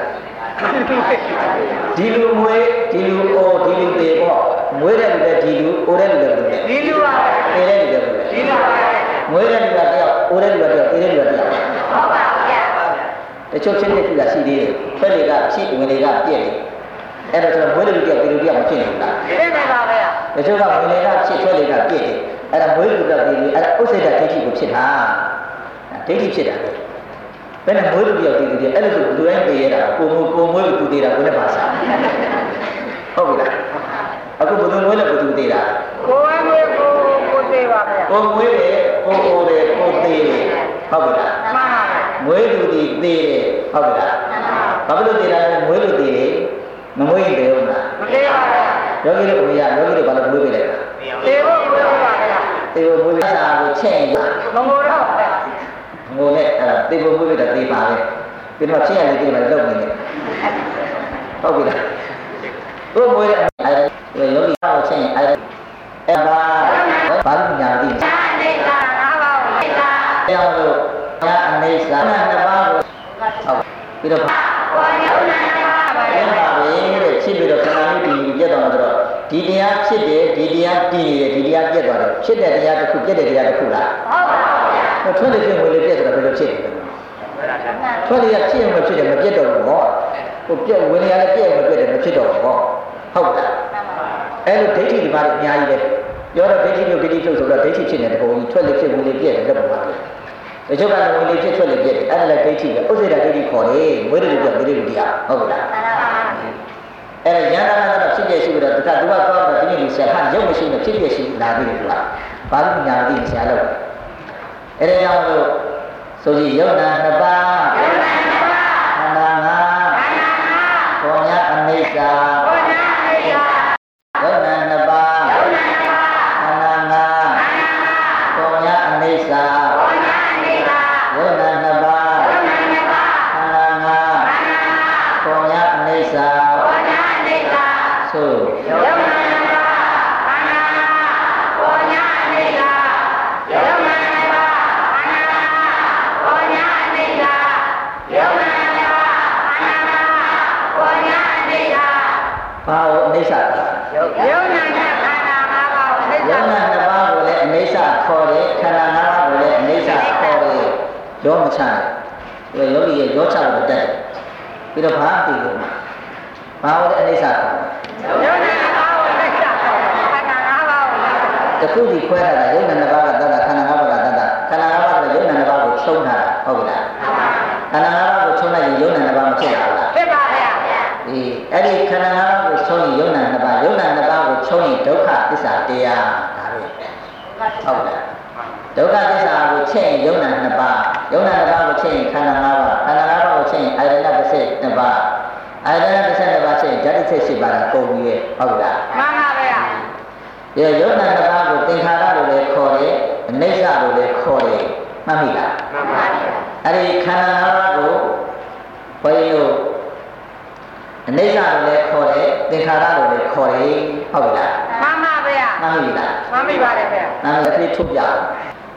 ဒီလိုမွေးဒီလိုအော်ဒီလိုသေးပေါ့မွေးတဲ့လူလည်းဒီလူအိုးတဲ့လူလည်းဒီလူပါသေးတဲ့လူလည်းဒီလူပါမွေးတဲ့လူကတယောက်အိုးတဲ့လူကတယောက်သေးတဲ့လူကတယောက်ဟုတ်ပါဗျာတချို့ချင်းတဲ့လူကရှိသေးတယ်ဖက်တွေကရှိဝင်တွေကပြည့်တယ်အဲ့တော့ကျွန်တော်မွေးတဲ့လူတယောက်သေးတဲ့လူတယောက်မဖြစ်ဘူးလားဖြစ်နေပါဗျာတချို့ကဝင်တွေကဖြစ်ထွက်တွေကပြည့်တယ်အဲ့ဒါမွေးလူကသေးတယ်အဲ့ဒါဥစ္စေတဒိဋ္ဌိကိုဖြစ်တာဒိဋ္ဌိဖြစ်တာလေဘယ်နဲ့မွေးလူတယောက်သေးတယ်အဲ့လိုဆိုလူတိုင်းသိရတာကိုမကိုမွေးလူသူသေးတာကိုလည်းပါစားဟုတ်ပြီလားအခုဘယ်လိုမွေးလဲဘယ်သူသေးတာကိုယ်မွေးကိုကိုသေးပါဗျာကိုမွေးတယ်ကိုကိုတယ်ကိုသေးတယ်ဟုတ်ပြီလားမှန်ပါဗျာမွေးလူဒီသေးတယ်ဟုတ်ပြီလားဘာဖြစ်လို့သေးတာလဲမွေးလူသေးတယ်မမွေးရင်သေးဦးလားမသေးပါဗျာယောဂီတို့ဘုရားယောဂီတို့ဘာလို့မွေးပေးလိုက်တာသေဖို့မွေးပါဗျာသေဖို့မွေးပေးတာကိုချက်ရင်မငိုတော့ဗျာငိုနဲ့အဲ့ဒါသေဖို့မွေးပေးတာသေပါပဲပြီးတော့ချက်ရလေသေပါလောက်နေတယ်ဟုတ်ပြီလားကိုမွေးတဲ့အဲ့ယောဂီကိုချက်ရင်အဲ့အဲ့ဘာဘာလို့ညာသိလဲအိဋ္ဌာငါးပါးကိုအိဋ္ဌာပြောင်းလို့ညာအိဋ္ဌာနှစ်ပါးကိုဟုတ်ပြီးတော့ဘောညုံနာနှစ်ပါးပါလေပါပဲတဲ့ဖြစ်ပြီးတော့ခဏလေးပြီးပြတ်သွားတော့ဒီတရားဖြစ်တယ်ဒီတရားတည်နေတယ်ဒီတရားပြတ်သွားတယ်ဖြစ်တဲ့တရားတစ်ခုပြတ်တဲ့တရားတစ်ခုလားဟုတ်ပါဘူးထွက်လေဖြစ်ဝင်လေပြတ်ဆိုတာဘယ်လိုဖြစ်လဲထွက်လေရဖြစ်ရင်မဖြစ်တယ်မပြတ်တော့ဘူးဟောဟိုပြတ်ဝင်လေရလည်းပြတ်မပြတ်တယ်မဖြစ်တော့ဘူးဟောဟုတ်လားအဲ့လိုဒိဋ္ဌိဒီမှာအများကြီးပဲပြောတော့ဒိဋ္ဌိမျိုးဒိဋ္ဌိဖြုတ်ဆိုတော့ဒိဋ္ဌိဖြစ်နေတဲ့ပုံကြီးထွက်လေဖြစ်ဝင်လေပြည့်တယ်လက်ပေါ်မှာလေတချို့ကလည်းဝင်လေဖြစ်ထွက်လေပြည့်တယ်အဲ့ဒါလည်းဒိဋ္ဌိပဲဥစ္စေတဒိဋ္ဌိခေါ်တယ်ဝိရိယပြဝိရိယတရားဟုတ်ပြီလားအဲ့ဒါယန္တနာကတော့ဖြစ်ပြရှိပြီးတော့တခါသူကတော့တော့ဒီနေ့ဆရာကရုပ်မရှိနဲ့ဖြစ်ပြရှိလာပြီလေကွာဘာလို့ညာသိဆရာလို့အဲ့ဒါကြောင့်လို့ဆိုကြည့်ယုံနာနှစ်ပါးယုံနာနှစ်ပါးခန္ဓာငါးခန္ဓာငါးဘောညာအနိစ္စဘောညာအနိစ္စယုံနာနှစ်ပါးယုံနာနှစ်ပါးခန္ဓာငါးခန္ဓာငါးဘောညာအနိစ္စဘောညာအနိစ္စယုံနာနှစ်ပါးယုံနာနှစ်ပါးခန္ဓာငါးခန္ဓာငါးဘောညာအနိစ္စဘောညာအနိစ္စဆိုယုံနာနှစ်ပါးခန္ဓာငါးဘောညာအနိစ္စယုံနာနှစ်ပါးခန္ဓာငါးဘောညာအနိစ္စယုံနာနှစ်ပါးခန္ဓာငါးဘောညာအနိစ္စဘာကိုအနိစ္စယုံနာနဲ့ခန္ဓာငါးပါးကိုအနိစ္စယုံနာနှစ်ပါးကိုလည်းအနိစ္စခေါ်တယ်ခန္ဓာငါးပါးကိုလည်းအနိစ္စခေါ်တယ်ရောမချတယ်ယောဂီရဲ့ရောချလို့တက်တယ်ပြီးတော့ဘာသိလို့ဘာကိုလည်းအနိစ္စခေါ်တယ်ယုံနာနှစ်ပါးကိုအနိစ္စခေါ်တယ်ခန္ဓာငါးပါးကိုတခုဒီခွဲထားတာယုံနာနှစ်ပါးကတတ်တာခန္ဓာငါးပါးကတတ်တာခန္ဓာငါးပါးကယုံနာနှစ်ပါးကိုချုံးထားတာဟုတ်ပြီလားခန္ဓာငါးပါးကိုချုံးလိုက်ရင်ယုံနာနှစ်ပါးမဖြစ်လာဘူးလားဖြစ်ပါဗျာဒီအဲ့ဒီခန္ဓာငါးပါးကိုချုံးရင်ယုံနာနှစ်ပါးယုံနာနှစ်ပါးကိုချုံးရင်ဒုက္ခသစ္စာတရားဒါပဲဟုတ်လားဒုက္ခသစ္စာကိုချက်ရင်ယုံနာနှစ်ပါးယုံနာနှစ်ပါးကိုချက်ရင်ခန္ဓာငါးပါးခန္ဓာငါးပါးကိုချက်ရင်အာယတနတစ်ဆက်နှစ်ပါးအာယတနတစ်ဆက်နှစ်ပါးချက်ရင်ဓာတ်တစ်ဆက်ရှိပါတာကုန်ပြီရဲ့ဟုတ်လားမှန်ပါဗျာဒီယုံနာနှစ်ပါးကိုသင်္ခါရလို့လည်းခေါ်တယ်အနိစ္စလို့လည်းခေါ်တယ်မှတ်မိလားမှန်ပါဗျာအဲ့ဒီခန္ဓာငါးပါးကိုဘယ်လိုအနိစ္စလို့လည်းခေါ်တယ်သင်္ခါရလို့လည်းခေါ်တယ်ဟုတ်ပြီလားမှန်ပါဗျာမှန်ပြီလားမှန်ပြီပါတယ်ဗျာနားလည်းထုတ်ပြအောင်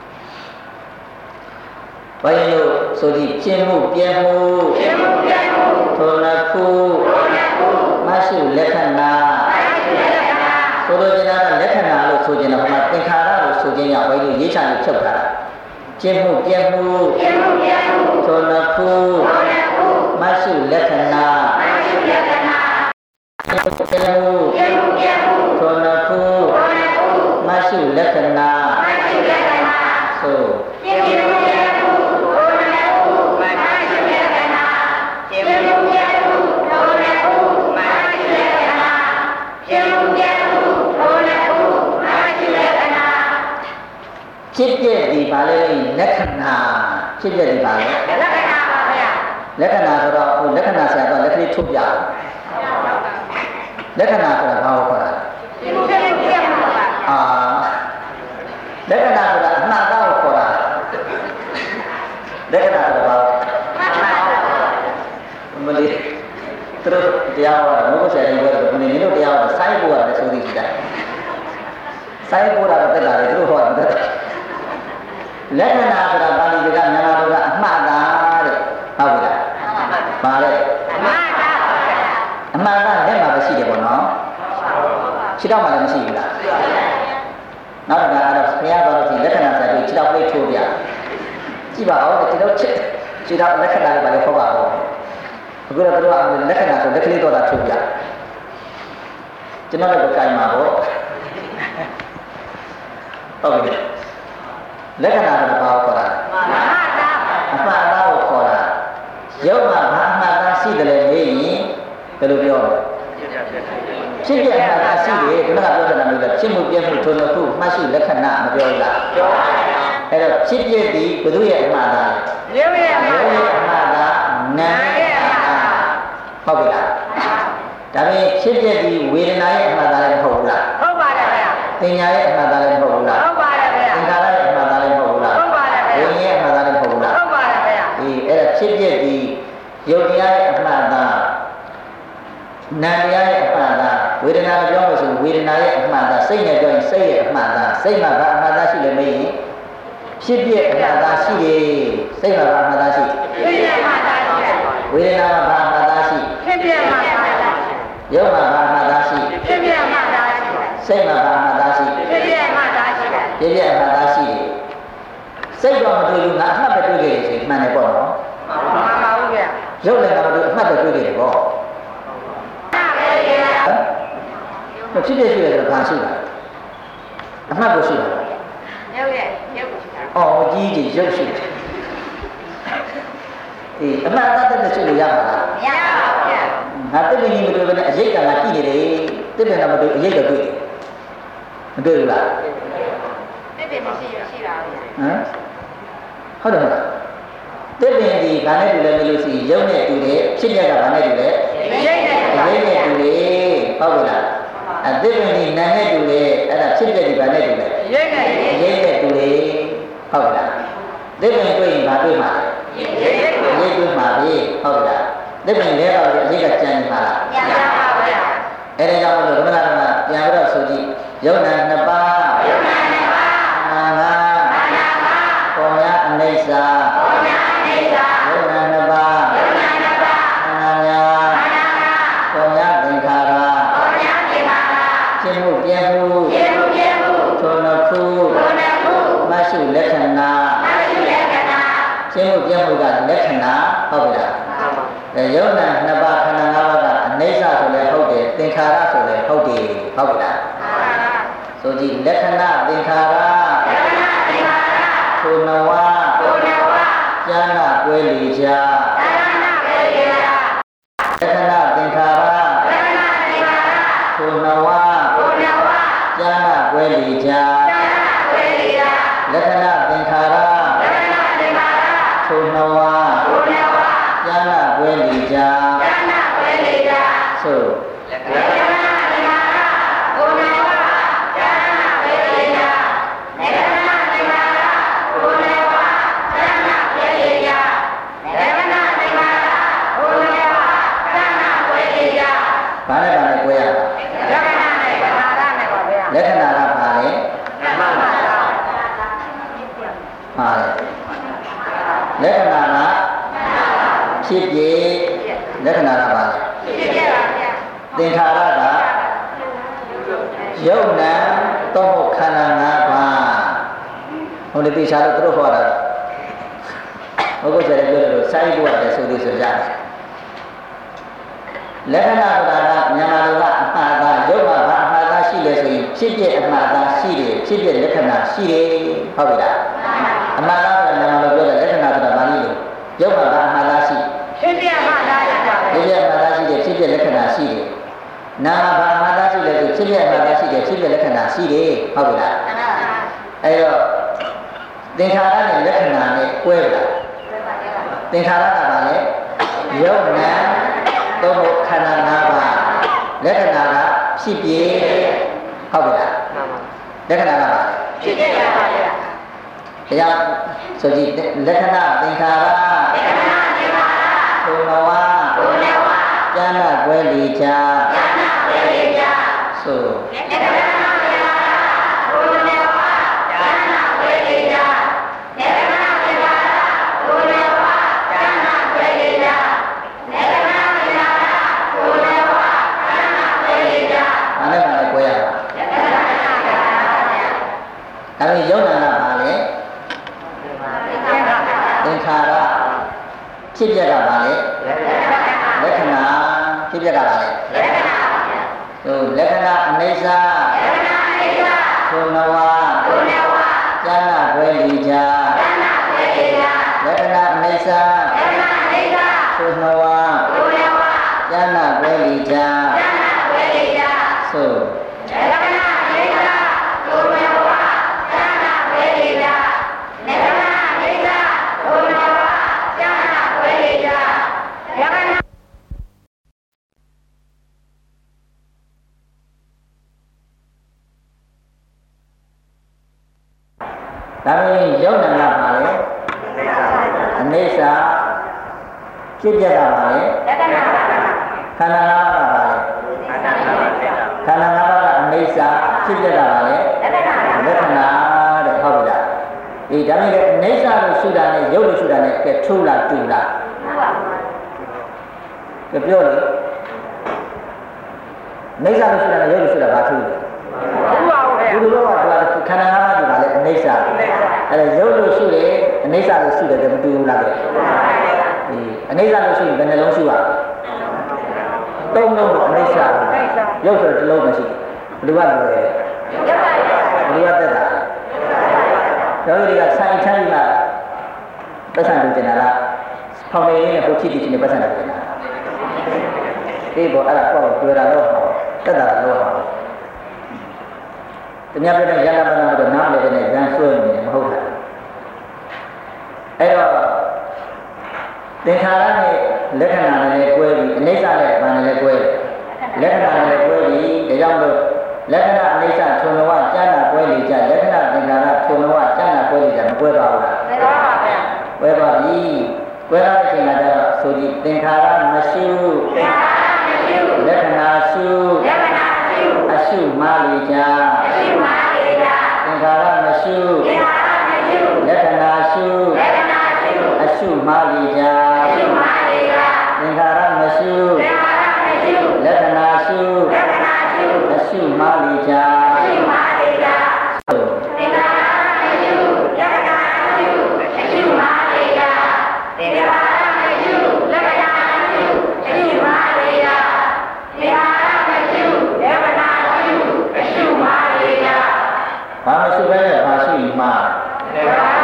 ဘယ်လိုဆိုကြည့်ကျင့်မှုပြည့်မှုကျင့်မှုပြည့်မှုထိုနှစ်ခုထိုနှစ်ခုမရှိလက္ခဏာမရှိလက္ခဏာဆိုလိုချင်တာကလက္ခဏာလို့ဆိုချင်တာဟိုမှာသင်္ခါရလို့ဆိုခြင်းကြောင့်ဘယ်လိုရေးချလို့ဖြုတ်ထားတာကျင့်မှုပြည့်မှုကျင့်မှုပြည့်မှုထိုနှစ်ခုထိုနှစ်ခုမရှိလက္ခဏာမရှိလက္ခဏာကျင့်မှုပြည့်မှုကျင့်မှုပြည့်မှုထိုနှစ်ခုထိုနှစ်ခုမရှိလက္ခဏာမရှိလက္ခဏာဆိုကျင့်မှုပြည့်မှုဖြစ်ပြဒီပါလေလက္ခဏာဖြစ်ပြဒီပါလေလက္ခဏာပါဗျာလက္ခဏာဆိုတော့ဟိုလက္ခဏာဆရာကလက္ခဏာထုတ်ပြအောင်လက္ခဏာဆိုတာဘာကိုခေါ်တာဒီလိုပြည့်ပြည့်မှာပါအာလက္ခဏာဆိုတာအမှန်တရားကိုခေါ်တာလက္ခဏာဆိုတာဘာမလေးသူတို့တရားဟောတာဘုရားဆရာကြီးကဘယ်နည်းလို့တရားဟောစိုင်းပေါ်ရတယ်ဆိုပြီးကြည့်တာစိုင်းပေါ်တာတက်တာလေသူတို့ဟောတာတက်တာလက်ခဏာဆိုတာပါဠိကမြန်မာလိုကအမှားတာတဲ့ဟုတ်ပြီလားပါလေအမှားတာအမှားတာလက်မှာပဲရှိတယ်ပေါ့နော်ခြေထောက်မှာလည်းမရှိဘူးလားနောက်တစ်ခါအဲ့တော့ဘုရားတော်လို့ရှိရင်လက်ခဏာဆိုပြီးခြေထောက်လေးထိုးပြကြည့်ပါဦးခြေထောက်ချစ်ခြေထောက်လက်ခဏာလေးပါလေခေါ်ပါဦးအခုတော့တို့ကလက်ခဏာဆိုလက်ကလေးတော့တာထိုးပြကျွန်တော်လည်းကြိုင်မှာပေါ့ဟုတ်ပြီလက္ခဏာကဘာကိုခေါ်တာအမှားသားကိုခေါ်တာရုပ်မှာဘာအမှားသားရှိတယ်လဲမေးရင်ဘယ်လိုပြောလဲဖြစ်ပြအမှားသားရှိတယ်ခုနကပြောတဲ့နာမည်ကဖြစ်မှုပြမှုထုံတစ်ခုမှတ်ရှိလက္ခဏာမပြောဘူးလားပြောပါဘူးအဲ့တော့ဖြစ်ပြသည်ဘယ်သူရဲ့အမှားသားလဲရုပ်ရဲ့အမှားသားနာမ်ရဲ့အမှားသားဟုတ်ပြီလားဒါပေမဲ့ဖြစ်ပြသည်ဝေဒနာရဲ့အမှားသားလည်းမဟုတ်ဘူးလားဟုတ်ပါတယ်ဗျာသင်ညာရဲ့အမှားသားလည်းမဟုတ်ဘူးလားဟုတ်ပါတယ်ဗျာသင်္ခါရရဲ့အမှားသားလည်းမဟုတ်ဘူးလားဟုတ်ပါတယ်ဗျာဝိညာဉ်ရဲ့အမှားသားလည်းမဟုတ်ဘူးလားဟုတ်ပါတယ်ဗျာအေးအဲ့ဒါဖြစ်ပြသည်ယုတ်တရားရဲ့အမှားသားနာမ်တရားရဲ့အမှားသားဝေဒနာပြောလို့ဆိုဝေဒနာရဲ့အမှားသားစိတ်နဲ့ပြောရင်စိတ်ရဲ့အမှားသားစိတ်မှာဘာအမှားသားရှိလဲမေးရင်ဖြစ်ပြအမှားသားရှိတယ်စိတ်မှာဘာအမှားသားရှိဖြစ်ပြအမှားသားရှိဝေဒနာမှာဘာအမှားသားရှိဖြစ်ပြအမှားသားရုပ်မှာဘာမှသာရှိဖြစ်ပြမှသာရှိစိတ်မှာဘာမှသာရှိဖြစ်ပြမှသာရှိဖြစ်ပြမှသာရှိစိတ်တော့မတွေ့ဘူးငါအမှတ်ပဲတွေ့ခဲ့တယ်ဆိုမှန်တယ်ပေါ့နော်မှန်ပါဘူးဗျရုပ်လည်းငါမတွေ့အမှတ်ပဲတွေ့ခဲ့တယ်ပေါ့မဖြစ်ဖြစ်ရှိတယ်ဆိုတော့ဘာရှိတာအမှတ်ကိုရှိတာရုပ်ရဲ့ရုပ်ကိုရှိတာအော်ကြီးကြီးရုပ်ရှိတယ်အေးအမှတ်သားတဲ့ရှိလို့ရမှာလားမရပါဘူးဗျငါတစ်ပင်ကြီးမတွေ့ဘဲနဲ့အရိတ်ကငါကြည့်နေတယ်တစ်ပင်ကမတွေ့အရိတ်တော့တွေ့တယ်မတွေ့ဘူးလားတစ်ပင်မရှိရရှိတာဗျဟမ်ဟုတ်တယ်မလားတစ်ပင်ဒီဘာနဲ့တူလဲမလို့ရှိရုပ်နဲ့တူတယ်ဖြစ်ပြကဘာနဲ့တူလဲရိတ်နဲ့ရိတ်နဲ့တူတယ်ဟုတ်ပြီလားအဲတစ်ပင်ဒီနာနဲ့တူတယ်အဲ့ဒါဖြစ်ပြဒီဘာနဲ့တူလဲရိတ်နဲ့ရိတ်နဲ့တူတယ်ဟုတ်ပြီလားတစ်ပင်တွေ့ရင်ဘာတွေ့မှာလဲရိတ်ရိတ်တွေ့မှာပြီဟုတ်ပြီလားလက်ပင်လဲတော့အရေးကကြံနေပါလားကြံပါပါဗျာအဲ့ဒါကြောင့်မလို့ဓမ္မနာကပြန်ပြီးတော့ဆိုကြည့်ယုံနာနှစ်ပါးယုံနာနှစ်ပါးအာငါအာငါပေါ်များအနိစ္စပေါ်များအနိစ္စယုံနာနှစ်ပါးယုံနာနှစ်ပါးအာငါပေါ်များသင်္ခါရပေါ်များသင်္ခါရဖြစ်မှုပြည့်မှုဖြစ်မှုပြည့်မှုထိုနှစ်ခုထိုနှစ်ခုမရှိလက္ခဏာမရှိလက္ခဏာဖြစ်မှုပြည့်မှုကလက္ခဏာဟုတ်ပြီလားအဲယုံနာနှစ်ပါးခန္ဓာ၅ပါးကအနိစ္စဆိုလည်းဟုတ်တယ်သင်္ခါရဆိုလည်းဟုတ်တယ်ဟုတ်ပြီလားဆိုကြည့်လက္ခဏာသင်္ခါရလက္ခဏာသင်္ခါရထိုနဝထိုနဝဉာဏ်ကွဲလီကြဉာဏ်ကွဲလီကြလက္ခဏာသင်္ခါရလက္ခဏာသင်္ခါရထိုနဝထိုနဝဉာဏ်ကွဲလီကြဉာဏ်ကွဲလီကြလက္ခဏာသင်္ခါရလက္ခဏာသင်္ခါရထိုနဝထိုနဝဉာဏ်ကွဲလီကြဉာဏ်ကွဲလီကြသို့လက္ခဏာသင်္ခါရထိုနဝဉာဏ်ကွဲလီကြလက္ခဏာသင်္ခါရထိုနဝဉာဏ်ကွဲလီကြလက္ခဏာသင်္ခါရထိုနဝဉာဏ်ကွဲလီကြသို့ဘာနဲ့ဘာနဲ့ကွဲရလဲလက္ခဏာနဲ့ခန္ဓာနဲ့ပါဗျာလက္ခဏာကဘာလဲမှန်ပါပါဟာလက္ခဏာကဖြစ်ပြလက္ခဏာကဘာလဲဖြစ်ပြပါဗျာသင်္ခါရကယုံနာတော့ခန္ဓာ၅ပါးဟိုလေတေချာလို့သူတို့ဟောတာဘုရားကျတယ်ပြောလို့စိုက်ဖို့ရတယ်ဆိုသေးဆိုကြတယ်လက္ခဏာဆိုတာကမြန်မာလိုကအမှားသားယုတ်မှာဘာအမှားသားရှိလဲဆိုရင်ဖြစ်ပြအမှားသားရှိတယ်ဖြစ်ပြလက္ခဏာရှိတယ်ဟုတ်ပြီလားအမှားသားဆိုတာမြန်မာလိုပြောတဲ့လက္ခဏာဆိုတာဘာလို့လဲယုတ်မှာဘာအမှားသားရှိဖြစ်ပြအမှားသားရှိတယ်ဖြစ်ပြအမှားသားရှိတယ်ဖြစ်ပြလက္ခဏာရှိတယ်နာမဘာအမှားသားရှိလဲဆိုဖြစ်ပြအမှားသားရှိတယ်ဖြစ်ပြလက္ခဏာရှိတယ်ဟုတ်ပြီလားအဲတော့သင်္ခါရနဲ့လက္ခဏာနဲ့ကွဲလားသင်္ခါရကဘာလဲယုတ်နာတော့ခန္ဓာ၅ပါးလက္ခဏာကဖြစ်ပြဟုတ်ပြီလားလက္ခဏာကပါဖြစ်ပြပါပါဗျာဒါကြောင့်ဆိုကြည့်လက္ခဏာသင်္ခါရလက္ခဏာသင်္ခါရဘုံဘဝဘုံဘဝဉာဏ်ကွဲလီကြဉာဏ်ကွဲလီကြဆိုလက္ခဏာသင်္ခါရဘုံဘဝဉာဏ်ကွဲလီကြလက္ခခါရဖြစ်ပြကပါလေလက္ခဏာဖြစ်ပြကပါလေဟိုလက္ခဏာအနိစ္စသုနဝဉာဏဝေလိကြလက္ခဏာအနိစ္စသုနဝဉာဏဝေလိကြသို့လက္ခဏာအနိစ္စသုနဝဉာဏဝေလိကြလက္ခဏာအနိစ္စသုနဝဉာဏဝေလိကြလက္ခဏာဒါပေမဲ့ယုံနာကပါလေအနိစ္စဖြစ်ပြတာပါလေခန္ဓာငါးပါးကပါလေခန္ဓာငါးပါးကအနိစ္စဖြစ်ပြတာပါလေလက္ခဏာတဲ့ဟုတ်ပြီလားအေးဒါပေမဲ့အနိစ္စလို့ရှုတာနဲ့ယုတ်လို့ရှုတာနဲ့ကဲထိုးလားတူလားကဲပြောလေအနိစ္စလို့ရှုတာနဲ့ယုတ်လို့ရှုတာဘာထူးလဲဘုရားကခန္ဓာငါးပါးကပါလေအနိစ္စအဲ့ဒါရုပ်လို့ရှိတယ်အနိစ္စလို့ရှိတယ်မတူဘူးလားတဲ့ဒီအနိစ္စလို့ရှိရင်ဘယ်နှလုံးရှိပါသုံးလုံးအနိစ္စရုပ်ဆိုတစ်လုံးမရှိဘူးဘယ်လိုလဲဘယ်လိုတက်တာကျောင်းတွေကဆိုင်ချမ်းကပတ်စံလုပ်နေတာလားဖောင်နေနဲ့ဟိုချစ်ချစ်နဲ့ပတ်စံလုပ်နေတာဒီဘောအဲ့ဒါတော့တွေ့တာတော့တက်တာတော့တမယပြတဲ့ရလာပနာတော့နားလည်းနဲ့ဇန်ဆွဲနေမဟုတ်လားအဲ့တော့သင်္ခါရနဲ့လက္ခဏာနဲ့ကွဲပြီးအနိစ္စနဲ့ဘာနဲ့ကွဲလက္ခဏာနဲ့ကွဲပြီးဒါကြောင့်လို့လက္ခဏာအနိစ္စထုံလဝကျမ်းနာကွဲလေကြလက္ခဏာသင်္ခါရထုံလဝကျမ်းနာကွဲလေကြမကွဲပါဘူးလားကွဲပါပါဗျာကွဲပါပြီကွဲတဲ့အချိန်မှာတော့ဆိုကြည့်သင်္ခါရမရှိဘူးသင်္ခါရမရှိဘူးလက္ခဏာရှိလက္ခဏာရှိအရှုမာလေကြအရှုမာလေကြသင်္ခါရမရှိသင်္ခါရမရှိလက္ခဏာရှိလက္ခဏာရှိအရှုမာလေကြအရှုမာလေကြသင်္ခါရမရှိသင်္ခါရမရှိလက္ခဏာရှိလက္ခဏာရှိအရှုမာလေကြအရှုမာလေကြသင်္ခါရမရှိလက္ခဏာရှိအရှုမာလေကြသင်္ခါရမရှိလက္ခဏာရှိအရှုမာလေကြသင်္ခါရမရှိလက္ခဏာရှိအရှုမာလေကြဘာမရှိဘဲနဲ့ဘာရှိမှာသင်္ခါရ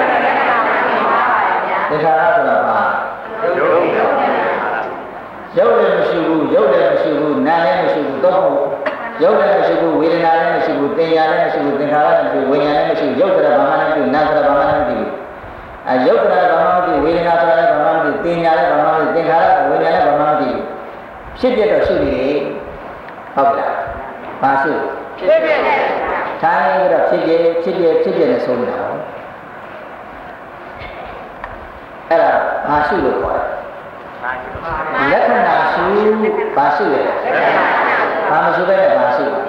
သင်္ခါရဆိုတာဘာရုပ်ရုပ်လည်းမရှိဘူးရုပ်လည်းမရှိဘူးနာမ်လည်းမရှိဘူးတော့ရုပ်လည်းမရှိဘူးဝေဒနာလည်းမရှိဘူးသင်ညာလည်းမရှိဘူးသင်္ခါရလည်းမရှိဘူးဝိညာဉ်လည်းမရှိဘူးရုပ်ဆိုတာဘာမှမသိဘူးနာမ်ဆိုတာဘာမှမသိဘူးအဲရုပ်ဆိုတာဘာမှမသိဘူးဝေဒနာဆိုတာလည်းဘာမှမသိဘူးသင်ညာလည်းဘာမှမသိဘူးသင်္ခါရဝိညာဉ်လည်းဘာမှမသိဘူးဖြစ်ပြတော့ရှိနေတယ်ဟုတ်လားဘာရှိဖြစ်ပြတယ်ထိုင်ပြီးတော့ဖြစ်ပြဖြစ်ပြဖြစ်ပြနဲ့ဆုံးနေတာပေါ့အဲ့ဒါဘာရှိလို့ခေါ်လဲလက္ခဏာရှိဘာရှိလဲဘာမရှိဘဲနဲ့ဘာရှိသ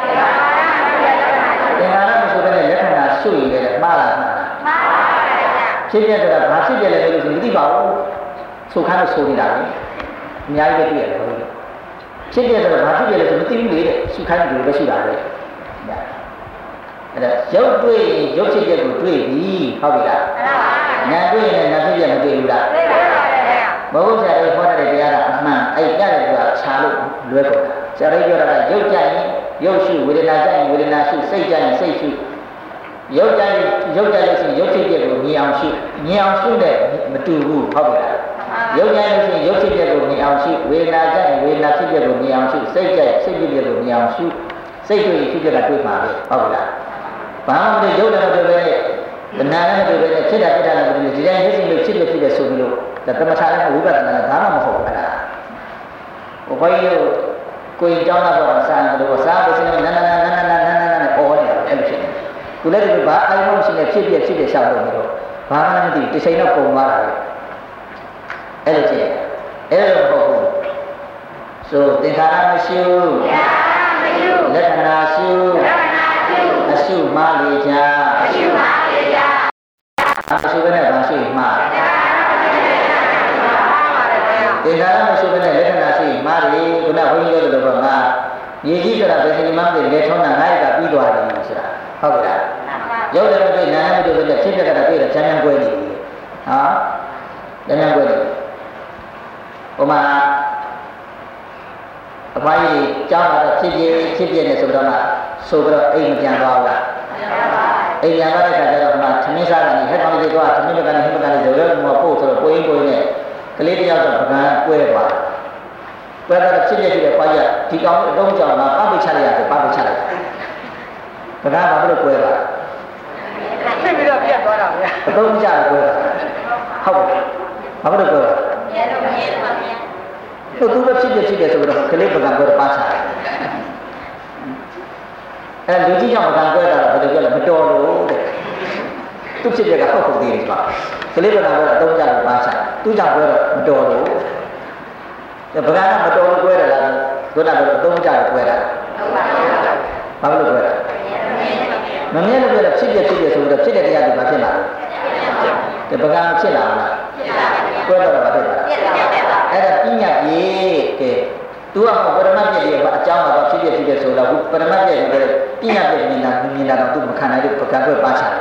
င်္ခါရမရှိဘဲနဲ့လက္ခဏာရှိရည်လည်းမှားလားမှားလားမှားပါဗျာဖြစ်ပြဆိုတာဘာဖြစ်ပြလဲလို့ဆိုရင်မသိပါဘူးဆိုခါလို့ဆိုနေတာလေအများကြီးပဲတွေ့ရတယ်ဟုတ်ဖြစ်ပြဆိုတာဘာဖြစ်ပြလဲဆိုမသိဘူးလေတဲ့ရှိခိုင်းတယ်လို့ပဲရှိတာပဲအဲ့ဒါရုပ်တွေ့ရုပ်ဖြစ်ပြကိုတွေ့ပြီဟုတ်ပြီလားနာတွေ့ရင်နာဖြစ်ပြမတွေ့ဘူးလားတွေ့ပါပါဘုရားဘုရားရဲ့ဟောတဲ့တရားကအမှန်အဲ့ကြတဲ့ကခြာလို့လွဲကုန်တာဆရာကြီးပြောတာကရုပ်ကြရင်ရုပ်ရှုဝေဒနာကြရင်ဝေဒနာရှုစိတ်ကြရင်စိတ်ရှုရုပ်ကြရင်ရုပ်ကြလို့ရှိရင်ရုပ်ဖြစ်ပြကိုမြင်အောင်ရှုမြင်အောင်ရှုနဲ့မတူဘူးဟုတ်ပြီလားရုပ်ကြရင်လို့ရှိရင်ရုပ်ဖြစ်ပြကိုမြင်အောင်ရှုဝေဒနာကြရင်ဝေဒနာဖြစ်ပြကိုမြင်အောင်ရှုစိတ်ကြရင်စိတ်ဖြစ်ပြကိုမြင်အောင်ရှုစိတ်တွေ့ဖြစ်ပြကတွေ့ပါပဲဟုတ်ပြီလားဘာမှမဖြစ်ရုပ်လည်းမတွေ့ပဲတဏှာလည်းမတွေ့ပဲဖြစ်တာဖြစ်တာလည်းမတွေ့ဒီတိုင်းမျက်စိလို့ဖြစ်လို့ဖြစ်တယ်ဆိုပြီးလို့ဒါတမထာလည်းဝိပဿနာလည်းဘာမှမဟုတ်ဘူးလားဟိုဘိုင်းတို့ကိုယ်ကြောင်းတော့ဆာလို့စားလို့ရှိရင်နန်းနန်းနန်းနန်းနန်းနန်းနန်းနဲ့အော်နေတာအဲ့လိုဖြစ်နေခုလည်းဒီဘာအိုင်မရှိနဲ့ဖြစ်ပြဖြစ်ပြရှောက်လို့မလို့ဘာမှမသိတစ်ချိန်တော့ပုံသွားတာလေအဲ့လိုဖြစ်အဲ့လိုမဟုတ်ဘူးဆိုသင်္ခါရမရှိဘူးလက္ခဏာရှိအရှုမှားလေကြအရှုမှားလေကြအရှုပဲနဲ့ဘာရှိမှားသင်္ခါရမရှိဘဲနဲ့လက္ခဏာရှိမှားတယ်ခုနဘုန်းကြီးတို့ကတော့ငါရေကြီးဆိုတာဘယ်ချိန်မှမသိလေထုံးတာငါ့ရကပြီးသွားတယ်ဆိုတာဟုတ်ကဲ့လားရုပ်လည်းမတွေ့နာမ်လည်းမတွေ့ဘဲနဲ့ဖြစ်ပြတာတွေ့တယ်ချမ်းချမ်းကွဲနေတယ်ဟာလည်းမြန်ကွယ်ဟိုမှာအဖိုးကြီးကြောင်းတော့ဖြစ်ဖြစ်ဖြစ်ပြနေဆိုတော့မှဆိုတော့အိမ်မပြန်သွားဘူးလားအိမ်ပြန်သွားတဲ့ခါကျတော့မှသမင်းစားကနေဟဲ့ကောင်လေးတော့သမင်းကနေဟိမကနေဆိုတော့မပို့ဆိုတော့ကိုင်းကိုင်းနဲ့ကလေးတယောက်တော့ပကံကွဲသွားကွဲတော့ဖြစ်ဖြစ်ဖြစ်တဲ့ဖွားကြီးဒီကောင်အတုံးကြောင်မှာပပိချလိုက်ရတယ်ပပိချလိုက်ပကံဘာလို့ကွဲသွားဖြစ်ပြီးတော့ပြတ်သွားတာဗျာအတုံးကြကွဲဟုတ်ဘာလို့ကွဲသွားမြဲလို့မြဲပါဗျာသူသူပဲဖြစ်ဖြစ်ဖြစ်တယ်ဆိုတော့ကလေးပကံကွဲပါချတယ်အဲလူကြီးကြောင့်ပကံကွဲတာတော့ဘယ်လိုပြောလဲမတော်လို့တဲ့သူဖြစ်တဲ့ကဟုတ်ဟုတ်သေးတယ်ပါကလေးပကံကွဲအတုံးကြလို့ပါချသူကြောင့်ကွဲတော့မတော်လို့တဲ့ပကံကမတော်လို့ကွဲတယ်လားတို့တာတော့အတုံးကြလို့ကွဲတာဘာလို့ကွဲတာမမြဲလို့ပြောတော့ဖြစ်ဖြစ်ဖြစ်တယ်ဆိုတော့ဖြစ်တဲ့တရားတွေဘာဖြစ်လာလဲတဲ့ပကံဖြစ်လာလားကွဲတော့ဘာဖြစ်လာလဲအဲ့ဒါပညာကြီးကဲသူကပရမတ်ပြည့်ရဲ့အကြောင်းကတော့ဖြစ်ဖြစ်ဖြစ်တယ်ဆိုတော့ပရမတ်ပြည့်ရဲ့ပညာပြည့်မြင်တာမြင်တာတော့သူမခံနိုင်လို့ပကံကွဲပါချတယ်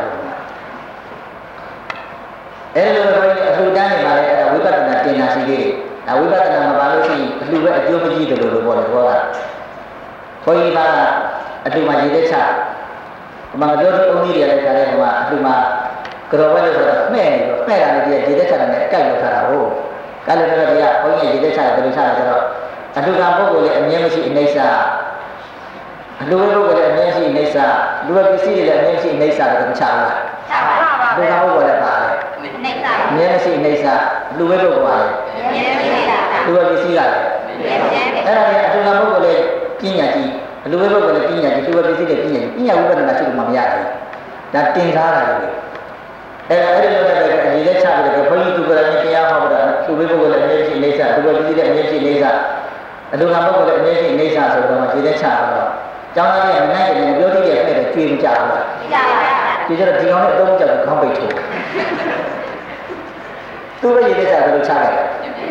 အဲ့လိုပဲအလှူဒန်းနေပါလေအဲ့ဒါဝိပဿနာတင်နာစီလေးတွေဒါဝိပဿနာမပါလို့ရှိရင်အလှူပဲအကျိုးမကြီးတယ်လို့လို့ပြောတယ်ဟောတာခွန်ကြီးကအလှူမှာရည်သက်ချဒီမှာပြောတဲ့အုံးကြီးတွေလည်းခါတဲ့ဟိုမှာအလှူမှာကြော်ဝဲလို့ဆိုတော့မှဲ့နေတော့မှဲ့တာလည်းဒီရည်သက်ချတယ်နဲ့အကြိုက်လောက်ထားတာဟုတ်ကဲလို့တော့ဒီကဘုန်းကြီးရည်သက်ချတယ်ဘယ်လိုချတာဆိုတော့အလှူကံပုဂ္ဂိုလ်လည်းအမြဲမရှိအိဋ္ဌာအလှူပုဂ္ဂိုလ်လည်းအမြဲရှိအိဋ္ဌာလူပစ္စည်းတွေလည်းအမြဲရှိအိဋ္ဌာတယ်မချဘူးလားချပါပါဘုရားပုဂ္ဂိုလ်လည်းပါတယ်အိဋ္ဌာအမြဲမရှိအိဋ္ဌာလူဝဲပုဂ္ဂိုလ်လည်းအမြဲမရှိတာလူပစ္စည်းကလည်းအဲ့ဒါလည်းအလှူကံပုဂ္ဂိုလ်လည်းပညာကြီးအလှူပုဂ္ဂိုလ်လည်းပညာကြီးလူပစ္စည်းလည်းပညာကြီးပညာဝိပဿနာရှိလို့မှမရတယ်ဒါတင်ထားတာလေအဲ့ဒါအဲ့ဒီလိုလည်းအရေးလက်ချပြီးတော့ဘုန်းကြီးသူကလည်းတရားဟောတာလူဝဲပုဂ္ဂိုလ်လည်းအမြဲရှိအိဋ္ဌာလူပစ္စည်းလည်းအမြဲရှိအိဋ္ဌာအလှူကံပုဂ္ဂိုလ်လည်းအမြဲရှိအိဋ္ဌာဆိုတော့မှရေးလက်ချတော့ကျောင်းသားတွေမနိုင်တယ်ပြောတိတဲ့ဖက်တဲ့ကျွေးမကြဘူးလားကြပါပါဒီကျတော့ဒီကောင်နဲ့အသုံးကြောက်ခေါင်းပိတ်ထိုးသူပဲရေးလက်ချဘယ်လိုချလိုက်လဲ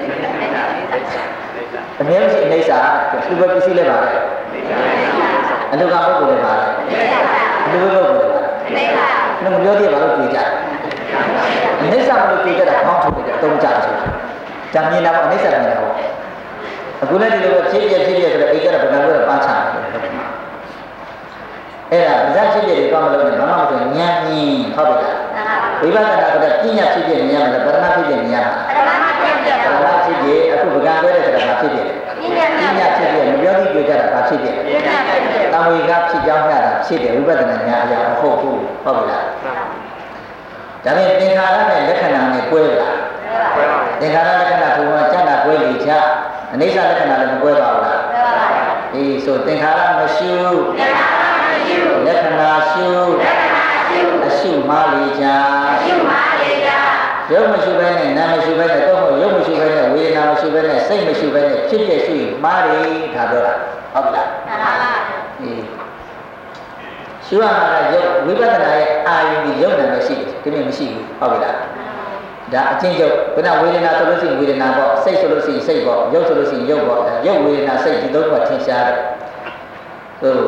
အမြဲရှိအိဋ္ဌာလူပဲပစ္စည်းလည်းပါလေအလှူကံပုဂ္ဂိုလ်လည်းပါလေအလှူပုဂ္ဂိုလ်လည်းပါလေနှမပြောတိဘာလို့ကျွေးကြအိဋ္ဌာမလို့ကျွေးကြတာခေါင်းထုတ်တယ်အသုံးကြတယ်ဆိုတာဒါမြင်တာပေါ့အိဋ္ဌာမြင်တာပေါ့အခုလည်းဒီလိုပဲဖြစ်ပြဖြစ်ပြဆိုတော့အိတ်ကတော့ပကံလို့ပါချတယ်အဲ့ဒါဇာဖြစ်ပြတွေကောင်းမလို့နဲ့ဘာမှမဆိုဉာဏ်မြင်ဟုတ်ပြီလားဝိပဿနာကတော့ပညာဖြစ်ပြဉာဏ်မှာပရမဖြစ်ပြဉာဏ်မှာပရမဖြစ်ပြပရမဖြစ်ပြအခုပကံပြောတဲ့ဆိုတာဘာဖြစ်ပြလဲပညာဖြစ်ပြမပြောသိကြကြတာဘာဖြစ်ပြတဝေကဖြစ်ကြောင်းရတာဖြစ်တယ်ဝိပဿနာဉာဏ်အရာမဟုတ်ဘူးဟုတ်ပြီလားဒါပေမဲ့သင်္ခါရနဲ့လက္ခဏာနဲ့ကွဲလားကွဲပါဘူးသင်္ခါရလက္ခဏာဘုံကစက်တာကွဲလေချအနိစ္စလက္ခဏာလည်းမကွဲပါဘူးလားကွဲပါပါအေးဆိုသင်္ခါရမရှိသင်္ခါရမရှိလက္ခဏာရှိလက္ခဏာရှိအရှိမာလေချာအရှိမာလေချာရုပ်မရှိဘဲနဲ့နာမ်မရှိဘဲနဲ့တော့မဟုတ်ရုပ်မရှိဘဲနဲ့ဝေဒနာမရှိဘဲနဲ့စိတ်မရှိဘဲနဲ့ဖြစ်ဖြစ်ရှိမာလေဒါပြောတာဟုတ်လားမှန်ပါပါအေးရှုရမှာကရုပ်ဝိပဿနာရဲ့အာယုန်ဒီရုပ်နာမရှိတယ်ဒီလိုမရှိဘူးဟုတ်ပြီလားဒါအချင်းချုပ်ဘယ်နှဝေဒနာဆိုလို့ရှိရင်ဝေဒနာပေါ့စိတ်ဆိုလို့ရှိရင်စိတ်ပေါ့ရုပ်ဆိုလို့ရှိရင်ရုပ်ပေါ့ရုပ်ဝေဒနာစိတ်ဒီသုံးခုထင်ရှားတယ်သို့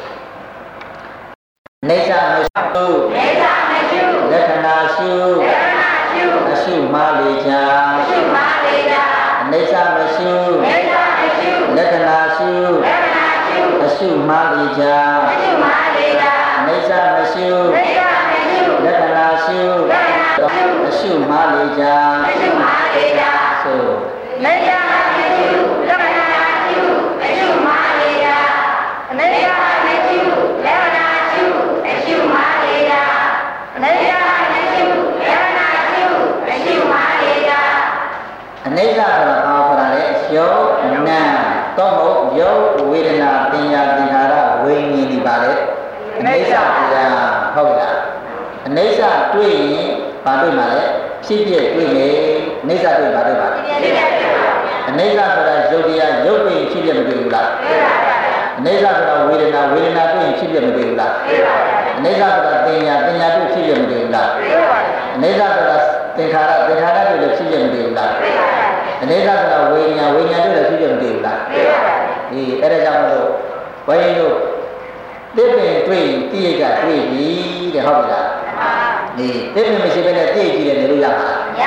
နေစာမရှိဘူးနေစာမရှိဘူးလက္ခဏာရှိလက္ခဏာရှိအရှိမာလေချာအရှိမာလေချာနေစာမရှိနေစာမရှိလက္ခဏာရှိလက္ခဏာရှိအရှိမာလေချာအရှိမာလေချာနေစာမရှိနေစာမရှိလက္ခဏာရှိလက္ခဏာအရှုမာလေချာအရှုမာလေချာဆိုမေတ္တာမရှိလက္ခဏာရှိအရှုမာလေချာမေတ္တာမရှိလက္ခဏာရှိအရှုမာလေချာမေတ္တာမရှိလက္ခဏာရှိအရှုမာလေချာအနိစ္စဆိုတာဘာဆိုတာလဲရုပ်နာတော့ဟုတ်ရုပ်ဝေဒနာပညာသင်္ခါရဝိညာဉ်ဒီပါလေအနိစ္စတရားဟုတ်လားအနိစ္စတွေ့ရင်ဘာတွေ့မှာလဲဖြစ်ပြတွေ့နေအိဋ္ဌတွေ့ဘာတွေ့ပါလဲအနိစ္စဆိုတာရုပ်တရားရုပ်တွေ့ရင်ဖြစ်ပြမတွေ့ဘူးလားတွေ့ပါပါအနိစ္စဆိုတာဝေဒနာဝေဒနာတွေ့ရင်ဖြစ်ပြမတွေ့ဘူးလားတွေ့ပါပါအနိစ္စဆိုတာသင်ညာသင်ညာတွေ့ဖြစ်ပြမတွေ့ဘူးလားတွေ့ပါပါအနိစ္စဆိုတာသင်္ခါရသင်္ခါရတွေ့လည်းဖြစ်ပြမတွေ့ဘူးလားတွေ့ပါပါအနိစ္စဆိုတာဝေညာဝေညာတွေ့လည်းဖြစ်ပြမတွေ့ဘူးလားတွေ့ပါပါဒီအဲ့ဒါကြောင့်မလို့ဘုန်းကြီးတို့တစ်ပင်တွေ့ရင်တိရိတ်ကတွေ့ပြီတဲ့ဟုတ်ပြီလားဒီတစ်ပင်မရှိဘဲနဲ့တိရိတ်ကြည့်တယ်နေလို့ရမှာမရ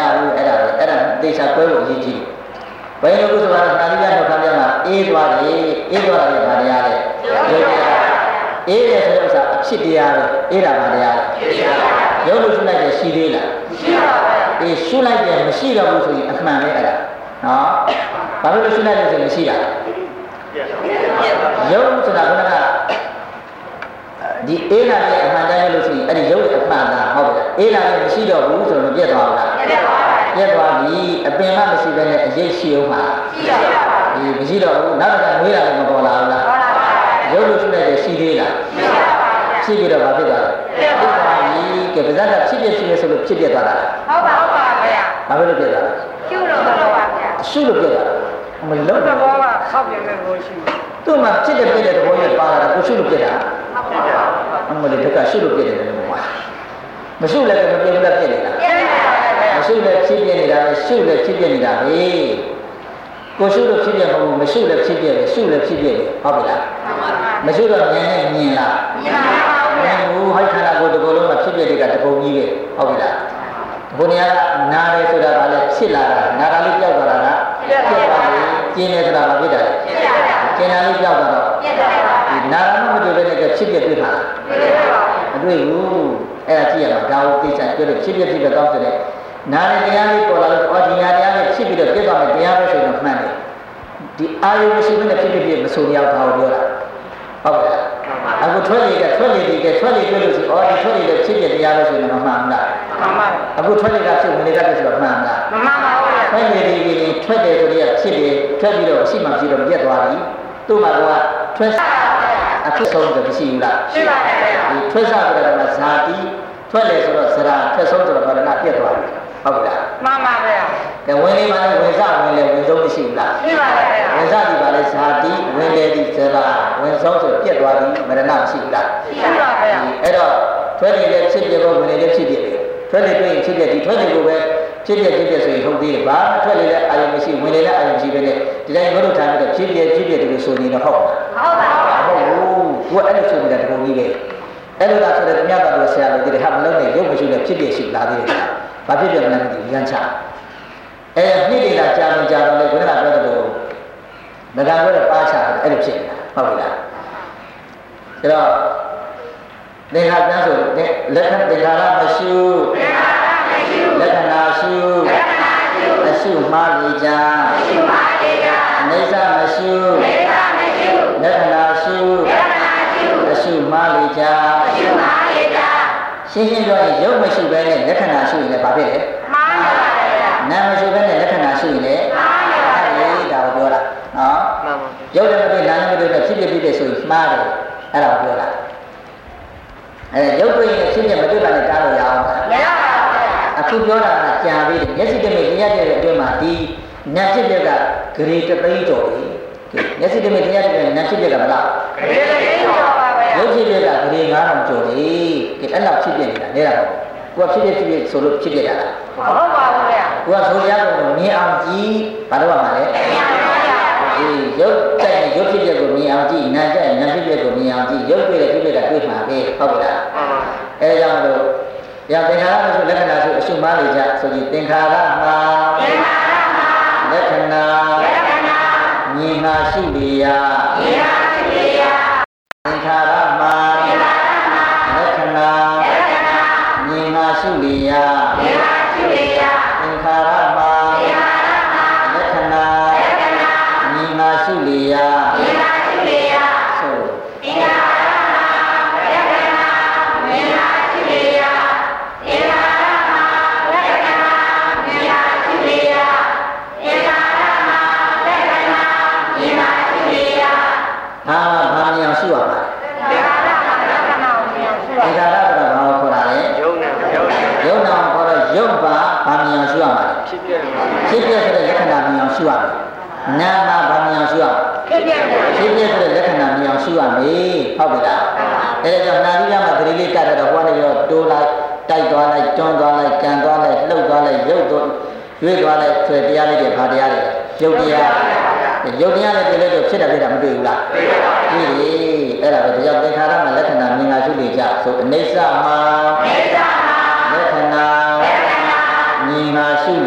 ဘူးအဲ့ဒါအဲ့ဒါသေချာကွဲလို့အရေးကြီးတယ်ဘယ်လိုကုသလာနာတိယနှုတ်ခမ်းပြမှာအေးသွားတယ်အေးသွားတယ်ဗာတရားလေရုပ်တရားအေးတယ်ဆိုတဲ့ဥစ္စာအဖြစ်တရားပဲအေးတာဗာတရားလေဖြစ်တရားရုပ်လို့ရှုလိုက်တယ်ရှိသေးလားရှိပါပါအေးရှုလိုက်တယ်မရှိတော့ဘူးဆိုရင်အမှန်ပဲအဲ့ဒါနော်ဘာလို့ရှုလိုက်လို့ဆိုရင်မရှိတာရုပ်ဆိုတာကဒီအေးလာရဲ့အမှန်တမ်းလို့ဆိုရင်အဲ့ဒီရုပ်ရဲ့အမှန်သားဟုတ်ကဲ့အေးလာရဲ့မရှိတော့ဘူးဆိုတော့ပြတ်သွားဘူးလားပြတ်သွားပါဘူးပြတ်သွားပြီအပင်မှမရှိဘဲနဲ့အရေးရှိအောင်ပါရှိပါပါဒီမရှိတော့ဘူးနောက်တစ်ခါနှွေးလာလည်းမပေါ်လာဘူးလားပေါ်လာပါဘူးရုပ်လို့ရှိလိုက်တယ်ရှိသေးလားရှိပါပါရှိပြီးတော့ဘာဖြစ်သွားလဲပြတ်သွားပြီကဲပါဇက်ကဖြစ်ဖြစ်ဖြစ်ဆိုလို့ဖြစ်ပြသွားတာဟုတ်ပါဟုတ်ပါဗျာဘာဖြစ်လို့ပြတ်သွားလဲရှုလို့တော့ပါဗျာရှုလို့ပြတ်သွားတာမလုံးတော့ဘောကခောက်ပြန်တဲ့ဘောရှိသူ့မှာဖြစ်တဲ့ပြည့်တဲ့သဘောနဲ့ပါလာတာကိုရှုလို့ပြတ်တာအမလေးတက်ကရှုလို့ပြည့်တယ်လို့ပြောတာမရှုလည်းမပြည့်ဘူးလားပြည့်နေတာမရှုလည်းဖြစ်ပြနေတာပဲရှုလည်းဖြစ်ပြနေတာပဲကိုရှုလို့ဖြစ်ပြမဟုတ်ဘူးမရှုလည်းဖြစ်ပြတယ်ရှုလည်းဖြစ်ပြတယ်ဟုတ်ပြီလားမရှုတော့ဉာဏ်နဲ့မြင်လားမြင်ပါဘူးဗျာဘူးဟိုက်ခန္ဓာကိုယ်တစ်ခုလုံးမှာဖြစ်ပြတဲ့ကတပုံကြီးပဲဟုတ်ပြီလားဘုရားကနာတယ်ဆိုတာကလည်းဖြစ်လာတာနာတာလေးပြောက်သွားတာကဖြစ်သွားပြီကျင်းနေဆိုတာမဖြစ်တာလေကျင်းတာလေးပြောက်သွားတော့ဒီနာရမမတွေ့တဲ့ကဖြစ်ပြတွေ့ပါလားမတွေ့ဘူးအဲ့ဒါကြည့်ရမှာဒါကိုသိချင်ပြောလို့ဖြစ်ပြဖြစ်ပြတော့ဆိုတဲ့နာရတရားလေးပေါ်လာလို့အော်ဒီနာတရားလေးဖြစ်ပြီးတော့ပြတ်သွားမယ်တရားပဲဆိုရင်မှန်တယ်ဒီအာယုမရှိဘဲနဲ့ဖြစ်ဖြစ်မဆိုရအောင်ဒါကိုပြောတာဟုတ်ကဲ့အခုထွက်လေကထွက်လေဒီကထွက်လေတွေ့လို့ဆိုအော်ဒီထွက်လေလည်းဖြစ်ပြတရားပဲဆိုရင်မမှန်ဘူးလားမှန်ပါအခုထွက်လေကဖြစ်ဝင်လေကဖြစ်ဆိုတော့မှန်လားမမှန်ပါဘူးထွက်လေဒီဒီထွက်တယ်ဆိုတဲ့ဖြစ်တယ်ထွက်ပြီးတော့ရှိမှဖြစ်တော့ပြတ်သွားပြီသူ့မှာကထွက်အခုဆုံးတယ်မရှိဘူးလားရှိပါတယ်ဒီထွက်စားကြတဲ့ကဇာတိထွက်လေဆိုတော့ဇရာထွက်ဆုံးဆိုတော့ဘာလဲပြတ်သွားပြီဟုတ်ပြီလားမှန်ပါဗျာကဲဝင်လေပါလေဝင်စားဝင်လေဝင်ဆုံးမရှိဘူးလားရှိပါတယ်ဗျာဝင်စားဒီပါလေဇာတိဝင်လေဒီဇရာဝင်ဆုံးဆိုပြတ်သွားပြီမရဏမရှိဘူးလားရှိပါဗျာအဲ့တော့ထွက်လေလည်းဖြစ်ပြဖို့ဝင်လေလည်းဖြစ်ပြတယ်ထွက်လေတွေ့ရင်ဖြစ်ပြဒီထွက်လေကိုပဲဖြစ်ပြဖြစ်ပြဆိုရင်ဟုတ်သေးတယ်ဘာထွက်လေလည်းအာရုံမရှိဝင်လေလည်းအာရုံမရှိပဲနဲ့ဒီတိုင်းဘုရားထားပြီးတော့ဖြစ်ပြဖြစ်ပြတယ်လို့ဆိုနေတော့ဟုတ်လားဟုတ်ပါဘူးဟုတ်ဘူးသူကအဲ့လိုဆိုနေတာတပုံကြီးပဲအဲ့လိုလားဆိုတော့မြတ်တော်ဆရာတော်ဒီဟာမလုံးနဲ့ရုပ်မရှိလည်းဖြစ်ပြရှိလာသေးတယ်ဘာဖြစ်ပြမလဲမသိဘူးရမ်းချအဲနေ့တွေကကြာရင်ကြာတော့လေဘုရားပြောတယ်လို့ငါကပြောတဲ့ပါချအဲ့လိုဖြစ်နေတာဟုတ်ပြီလားအဲ့တော့သင်္ခါရဆိုလက္ခဏာသင်္ခါရမရှိလက္ခဏာရှိအရှုမှားလေကြအိဋ္ဌမရှိလက္ခဏာရှိအရှုမှားလေကြရှင်းရှင်းပြောရင်ရုပ်မရှိဘဲနဲ့လက္ခဏာရှိရင်လည်းဘာဖြစ်လဲမှားပါဘူးနာမ်မရှိဘဲနဲ့လက္ခဏာရှိရင်လည်းမှားပါဘူးဒါကိုပြောတာနော်မှန်ပါဘူးရုပ်လည်းမဖြစ်နာမ်လည်းမဖြစ်နဲ့ဖြစ်ဖြစ်ဖြစ်ဆိုရင်မှားတယ်အဲ့ဒါကိုပြောတာအဲရုပ်တွေ့ရင်ဖြစ်ဖြစ်မတွေ့ပါနဲ့တားလို့ရအောင်မရပါဘူးအခုပြောတာကကြာပြီမျက်စိတမိတ်တရားတဲ့အတွင်းမှာဒီနတ်ဖြစ်တဲ့ကဂရေတသိန်းကျော်ပြီမျက်စိတမိတ်တရားတဲ့နတ်ဖြစ်တဲ့ကမလားဂရေတသိန်းကျော်ပါပဲရုပ်ဖြစ်တဲ့ကဂရေငါးထောင်ကျော်ပြီဒီအဲ့လောက်ဖြစ်ပြနေတာနေတာပေါ့ကိုကဖြစ်ဖြစ်ဖြစ်ဆိုလို့ဖြစ်ပြတာလားဟုတ်ပါဘူးဗျာကိုကဆိုရတော့မြင်အောင်ကြည့်ဘာလို့ပါမလဲမြင်အောင်ပါဗျာဒီရုပ်တဲ့ရုပ်ဖြစ်တဲ့ကိုမြင်အောင်ကြည့်နာတဲ့နာဖြစ်တဲ့ကိုမြင်အောင်ကြည့်ရုပ်တွေ့တဲ့ဖြစ်တဲ့ကတွေ့မှာပဲဟုတ်ကဲ့လားအဲဒါကြောင့်မလို့ရသင်္ခါရဆိုလက္ခဏာဆိုအရှုမှားလေကြဆိုပြီးသင်္ခါရမှာသင်္ခါရမှာလက္ခဏာလက္ခဏာမြင်မှာရှိလေရာမြင်မှာရှိလေရာသင်္ခါရမှာသင်္ခါရမှာလက္ခဏာလက္ခဏာမြင်မှာရှိလေရာမြင်မှာရှိလေရာသင်္ခါရမှာသင်္ခါရမှာလက္ခဏာလက္ခဏာမြင်မှာရှိလေရာမြင်မှာရှိလေရာဆိုသင်္ခါရမှာလက္ခဏာမြင်မှာရှိလေရာဟာဘာမြင်အောင်ရှိရပါလဲသင်္ခါရမှာလက္ခဏာကိုမြင်အောင်ရှိရသင်္ခါရဆိုတာဘာကိုခေါ်တာလဲယုံနာယုံနာယုံနာကိုခေါ်တော့ယုတ်ပါဘာမြင်အောင်ရှိရမှာလဲဖြစ်ပြဖြစ်ပြဆိုတဲ့လက္ခဏာမြင်အောင်ရှိရမယ်နာမှာဘာမြင်အောင်ရှိရဖြစ်ပြဖြစ်ပြဆိုတဲ့လက္ခဏာမြင်အောင်ရှိရမယ်ဟုတ်ပြီလားအဲဒါကြောင့်နာသီလမှာဂရီလေးကတ်တော့ဟိုကနေရောတိုးလိုက်တိုက်သွားလိုက်တွန်းသွားလိုက်ကန်သွားလိုက်လှုပ်သွားလိုက်ရုပ်တော့ရွေ့သွားလိုက်ဆွဲတရားလေးတွေဘာတရားတွေရုပ်တရားရုပ်တရားနဲ့တွေ့လို့ဖြစ်တာဖြစ်တာမတွေ့ဘူးလားတွေ့ပါဘူးတွေ့ပြီအဲ့ဒါပဲဒီရောက်သင်္ခါရမှာလက္ခဏာမြင်လာရှုနေကြဆိုအနိစ္စမှာအနိစ္စမှာလက္ခဏာလက္ခဏာမြင်လာရှု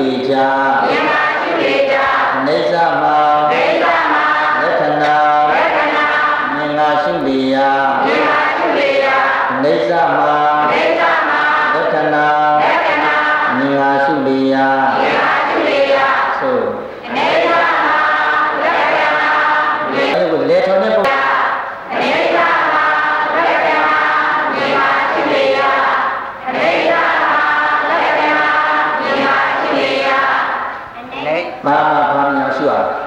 ဘာမှဘာမှမရှိရဘူး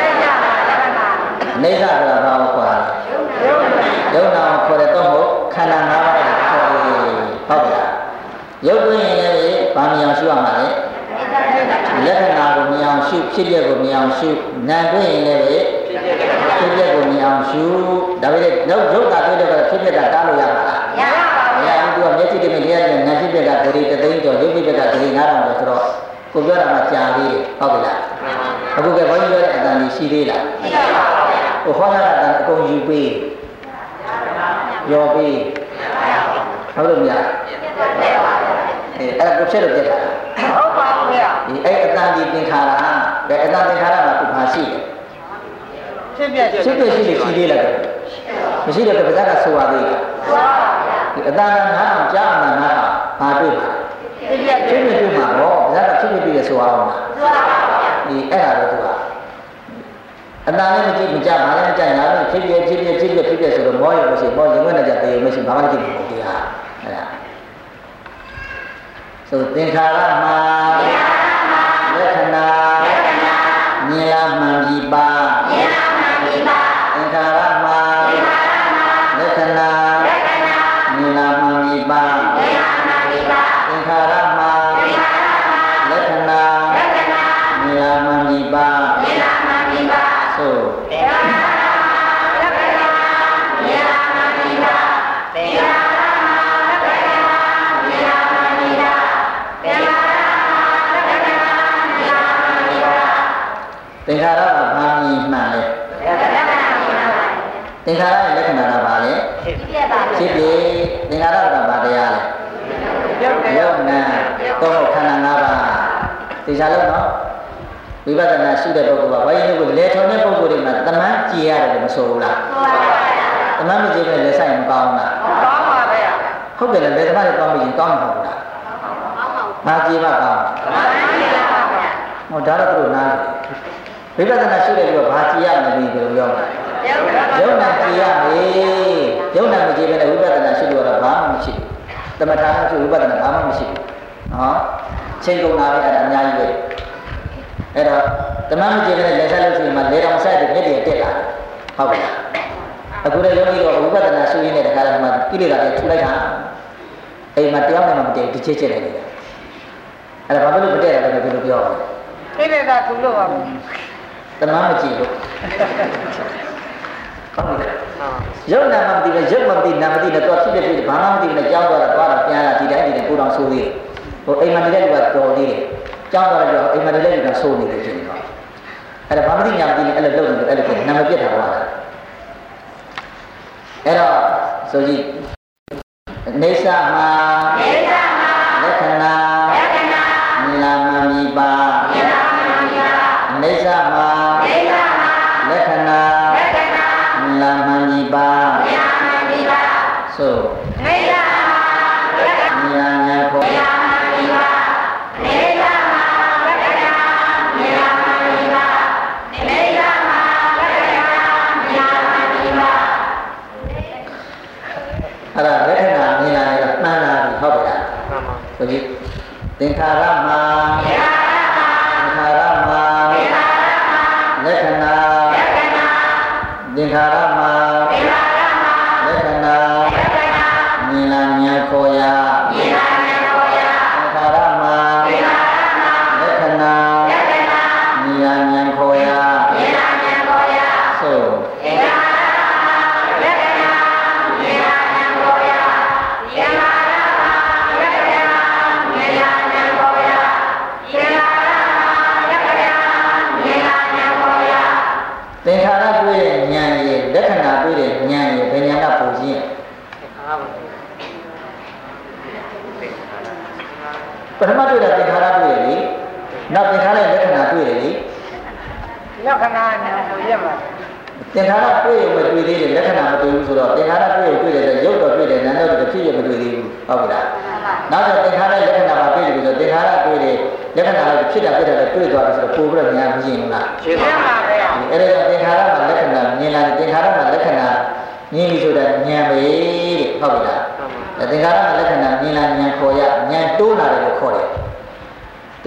နေသကဘာကိုခေါ်တာယုံနာခေါ်တဲ့တော့ဟုတ်ခန္ဓာ၅ပါးကိုခေါ်တယ်ဟုတ်ကဲ့ရုပ်တွင်းရင်လည်းဘာမြင်အောင်ရှိရမှာလဲလက္ခဏာကိုမြင်အောင်ရှုဖြစ်ပျက်ကိုမြင်အောင်ရှုနာမ်တွင်းရင်လည်းဖြစ်ပျက်ကိုမြင်အောင်ရှုဒါပေမဲ့ရုပ်ရုပ်ကတွေ့တော့ဖြစ်ပျက်ကတားလို့ရမှာလားမရပါဘူးသူကမျက်စိတည်းနဲ့တရားနဲ့နာမ်ဖြစ်ပျက်ကဒိဋ္ဌိတသိန်းကျော်ရုပ်ဖြစ်ပက်ကဒိဋ္ဌိငါးထောင်ကျော်ဆိုတော့ကိုပြောတာမှကြာသေးတယ်ဟုတ်ကဲ့လားအခုကဘုန်းကြီးပြောတဲ့အတန်ကြီးရှိသေးလားမရှိပါဘူးဟိုဟောတာကအတန်အကုန်ယူပေးရောပေးဟုတ်လို့မရအဲအဲ့ဒါကိုချက်လို့ပြတ်တာဟုတ်ပါဘူးဗျာဒီအဲ့အတန်ဒီသင်္ခါရဘယ်အတန်သင်္ခါရမှာသူဘာရှိလဲဖြစ်ပြဖြစ်ပြရှိတယ်ရှိသေးလားမရှိတော့ကပဇက်ကဆိုပါသေးလားဒီအတန်ကနားအောင်ကြားအောင်နားအောင်ဘာတွေ့ပါဖြစ်ပြဖြစ်ပြတွေ့မှာတော့ပဇက်ကဖြစ်ပြတွေ့ရဆိုအောင်လားဒီအဲ့ဒါတော့သူကအတန်လည်းမကြည့်မကြဘာလည်းမကြညာလို့ဖြစ်ပြဖြစ်ပြဖြစ်ပြဖြစ်ပြဆိုတော့မောရမရှိမောရင်ဝင်နေကြတယ်မရှိဘာမှမကြည့်ဘူးတရားအဲ့ဒါဆိုသင်္ခါရမှာလက္ခဏာမြင်လာမှန်ပြီပါမြင်လာမှန်ပြီပါသင်္ခါရမှာလက္ခဏာမြင်လာမှန်ပြီပါမြင်လာမှန်ပြီပါသင်္ခါရမှာလက္ခဏာမြင်လာမှန်ပြီပါမြင်လာမှန်ပြီပါဆိုသင်္ခါရလက္ခဏာမြင်လာမှန်ပြီပါသင်္ခါရသင်္ခါရကဘာမြင်မှန်လဲသင်္ခါရရဲ့လက္ခဏာကဘာလဲဖြစ်ဖြစ်သင်္ခါရကဘာတရားလဲယုတ်နာတော့ခန္ဓာ၅ပါးသိချလို့နော်ဝိပဿနာရှိတဲ့ပုဂ္ဂိုလ်ကဝိညာဉ်ကိုလေထုံတဲ့ပုဂ္ဂိုလ်တွေမှာတမန်ကြည်ရတယ်လို့မဆိုဘူးလားတမန်မကြည်ပဲလက်ဆိုင်မကောင်းလားကောင်းပါပဲဟုတ်တယ်လေလက်သမားတွေကောင်းပြီးရင်ကောင်းမှာမဟုတ်လားဘာကြည်မှကောင်းဟောဒါတော့သူတို့နားဝိပဿနာရှိတဲ့လူကဘာကြည်ရမလဲဘယ်လိုပြောမလဲယုံနာကြည်ရမေးယုံနာမကြည်ပဲနဲ့ဝိပဿနာရှိလို့တော့ဘာမှမရှိဘူးသမထမရှိဝိပဿနာဘာမှမရှိဘူးနော်ချိန်ကုန်တာပဲအဲ့ဒါအများကြီးပဲအဲ့တော့တမန်မကြည်ပဲနဲ့လက်ဆက်လို့ရှိရင်မှလေတော်ဆက်ပြီးမျက်တည်တက်လာဟုတ်ကဲ့အခုလည်းယောဂီတော့ဝိပဿနာရှိရင်းနဲ့တခါတော့မှကိလေသာတွေထူလိုက်တာအိမ်မှာတယောက်နဲ့မှမတည်ဒီချစ်ချစ်နေတယ်အဲ့ဒါဘာလို့မတည့်ရလဲဘယ်လိုပြောလဲကိလေသာထူလို့ပါဘူးတမန်မကြည့်လို့ဟုတ်ကဲ့ရုပ်နာမသိပဲရုပ်မသိနာမသိနဲ့တော့ဖြစ်ဖြစ်ဘာမှမသိနဲ့ကြောင်းသွားတာသွားတာပြန်လာဒီတိုင်းဒီတိုင်းကိုတောင်ဆိုးသေးတယ်ဟိုအိမ်မှာနေတဲ့လူကတော်သေးတယ်ကြောင်းသွားတော့အိမ်မှာနေတဲ့လူကဆိုးနေတယ်ရှင်တော့အဲ့ဒါဘာမှမသိညာမသိနဲ့အဲ့လိုလုပ်နေတယ်အဲ့လိုနာမပြတ်တာပါလားအဲ့တော့ဆိုကြည့်နေသမှာနေသမှာလက္ခဏာလက္ခဏာမြင်လာမှန်ပြီပါမြင်လာမှန်ပြီပါနေသမှာနေသမှာလက္ခဏာလက္ခဏာမြင်လာမှန်ပြီပါမြင်လာမှန်ပြီပါဆိုနေသမှာလက္ခဏာမြင်လာညာဖို့မြင်လာမှန်ပြီပါနေသမှာလက္ခဏာမြင်လာမှန်ပြီပါနေသမှာလက္ခဏာမြင်လာမှန်ပြီပါအဲ့ဒါလက္ခဏာမြင်လာရင်မှန်လာပြီဟုတ်ပါလားမှန်ပါဆိုကြည့်သင်္ခါရမှာသင်္ခါရမှာလက္ခဏာသင်္ခါရမှာလက္ခဏာမြင်လာဉာဏ်ခေါ်ရသင်္ခါရမှာလက္ခဏာမြင်လာဉာဏ်ခေါ်ရဆိုသင်္ခါရတွေ့တဲ့ဉာဏ်ရဲ့လက္ခဏာတွေ့တဲ့ဉာဏ်ရဲ့ဘယ်ဉာဏ်ကပုံရှင်းပထမတွေ့တာသင်္ခါရတွေ့တယ်လေနောက်သင်္ခါရရဲ့လက္ခဏာတွေ့တယ်လေလက္ခဏာနဲ့ပုံရမှာသင်္ခါရတွေ့ရင်မတွေ့သေးတယ်လက္ခဏာမတွေ့ဘူးဆိုတော့သင်္ခါရတွေ့ရင်တွေ့တယ်ဆိုရုပ်တော့တွေ့တယ်နာမ်တော့ဖြစ်ရမတွေ့သေးဘူးဟုတ်ပြီလားနောက်တော့သင်္ခါရရဲ့လက္ခဏာမှာတွေ့တယ်ဆိုတော့သင်္ခါရတွေ့တယ်လက္ခဏာလည်းဖြစ်တာပြတာလည်းတွေ့သွားပြီဆိုတော့ပို့ပြီးတော့ဉာဏ်မရှင်းဘူးလားရှင်းပါပါဗျာအဲ့ဒါသင်္ခါရမှာလက္ခဏာမြင်လာတယ်သင်္ခါရမှာလက္ခဏာမြင်ပြီဆိုတာဉာဏ်ပဲတဲ့ဟုတ်ပြီလားသင်္ခါရမှာလက္ခဏာမြင်လာဉာဏ်ခေါ်ရဉာဏ်တိုးလာတယ်လို့ခေါ်တယ်သ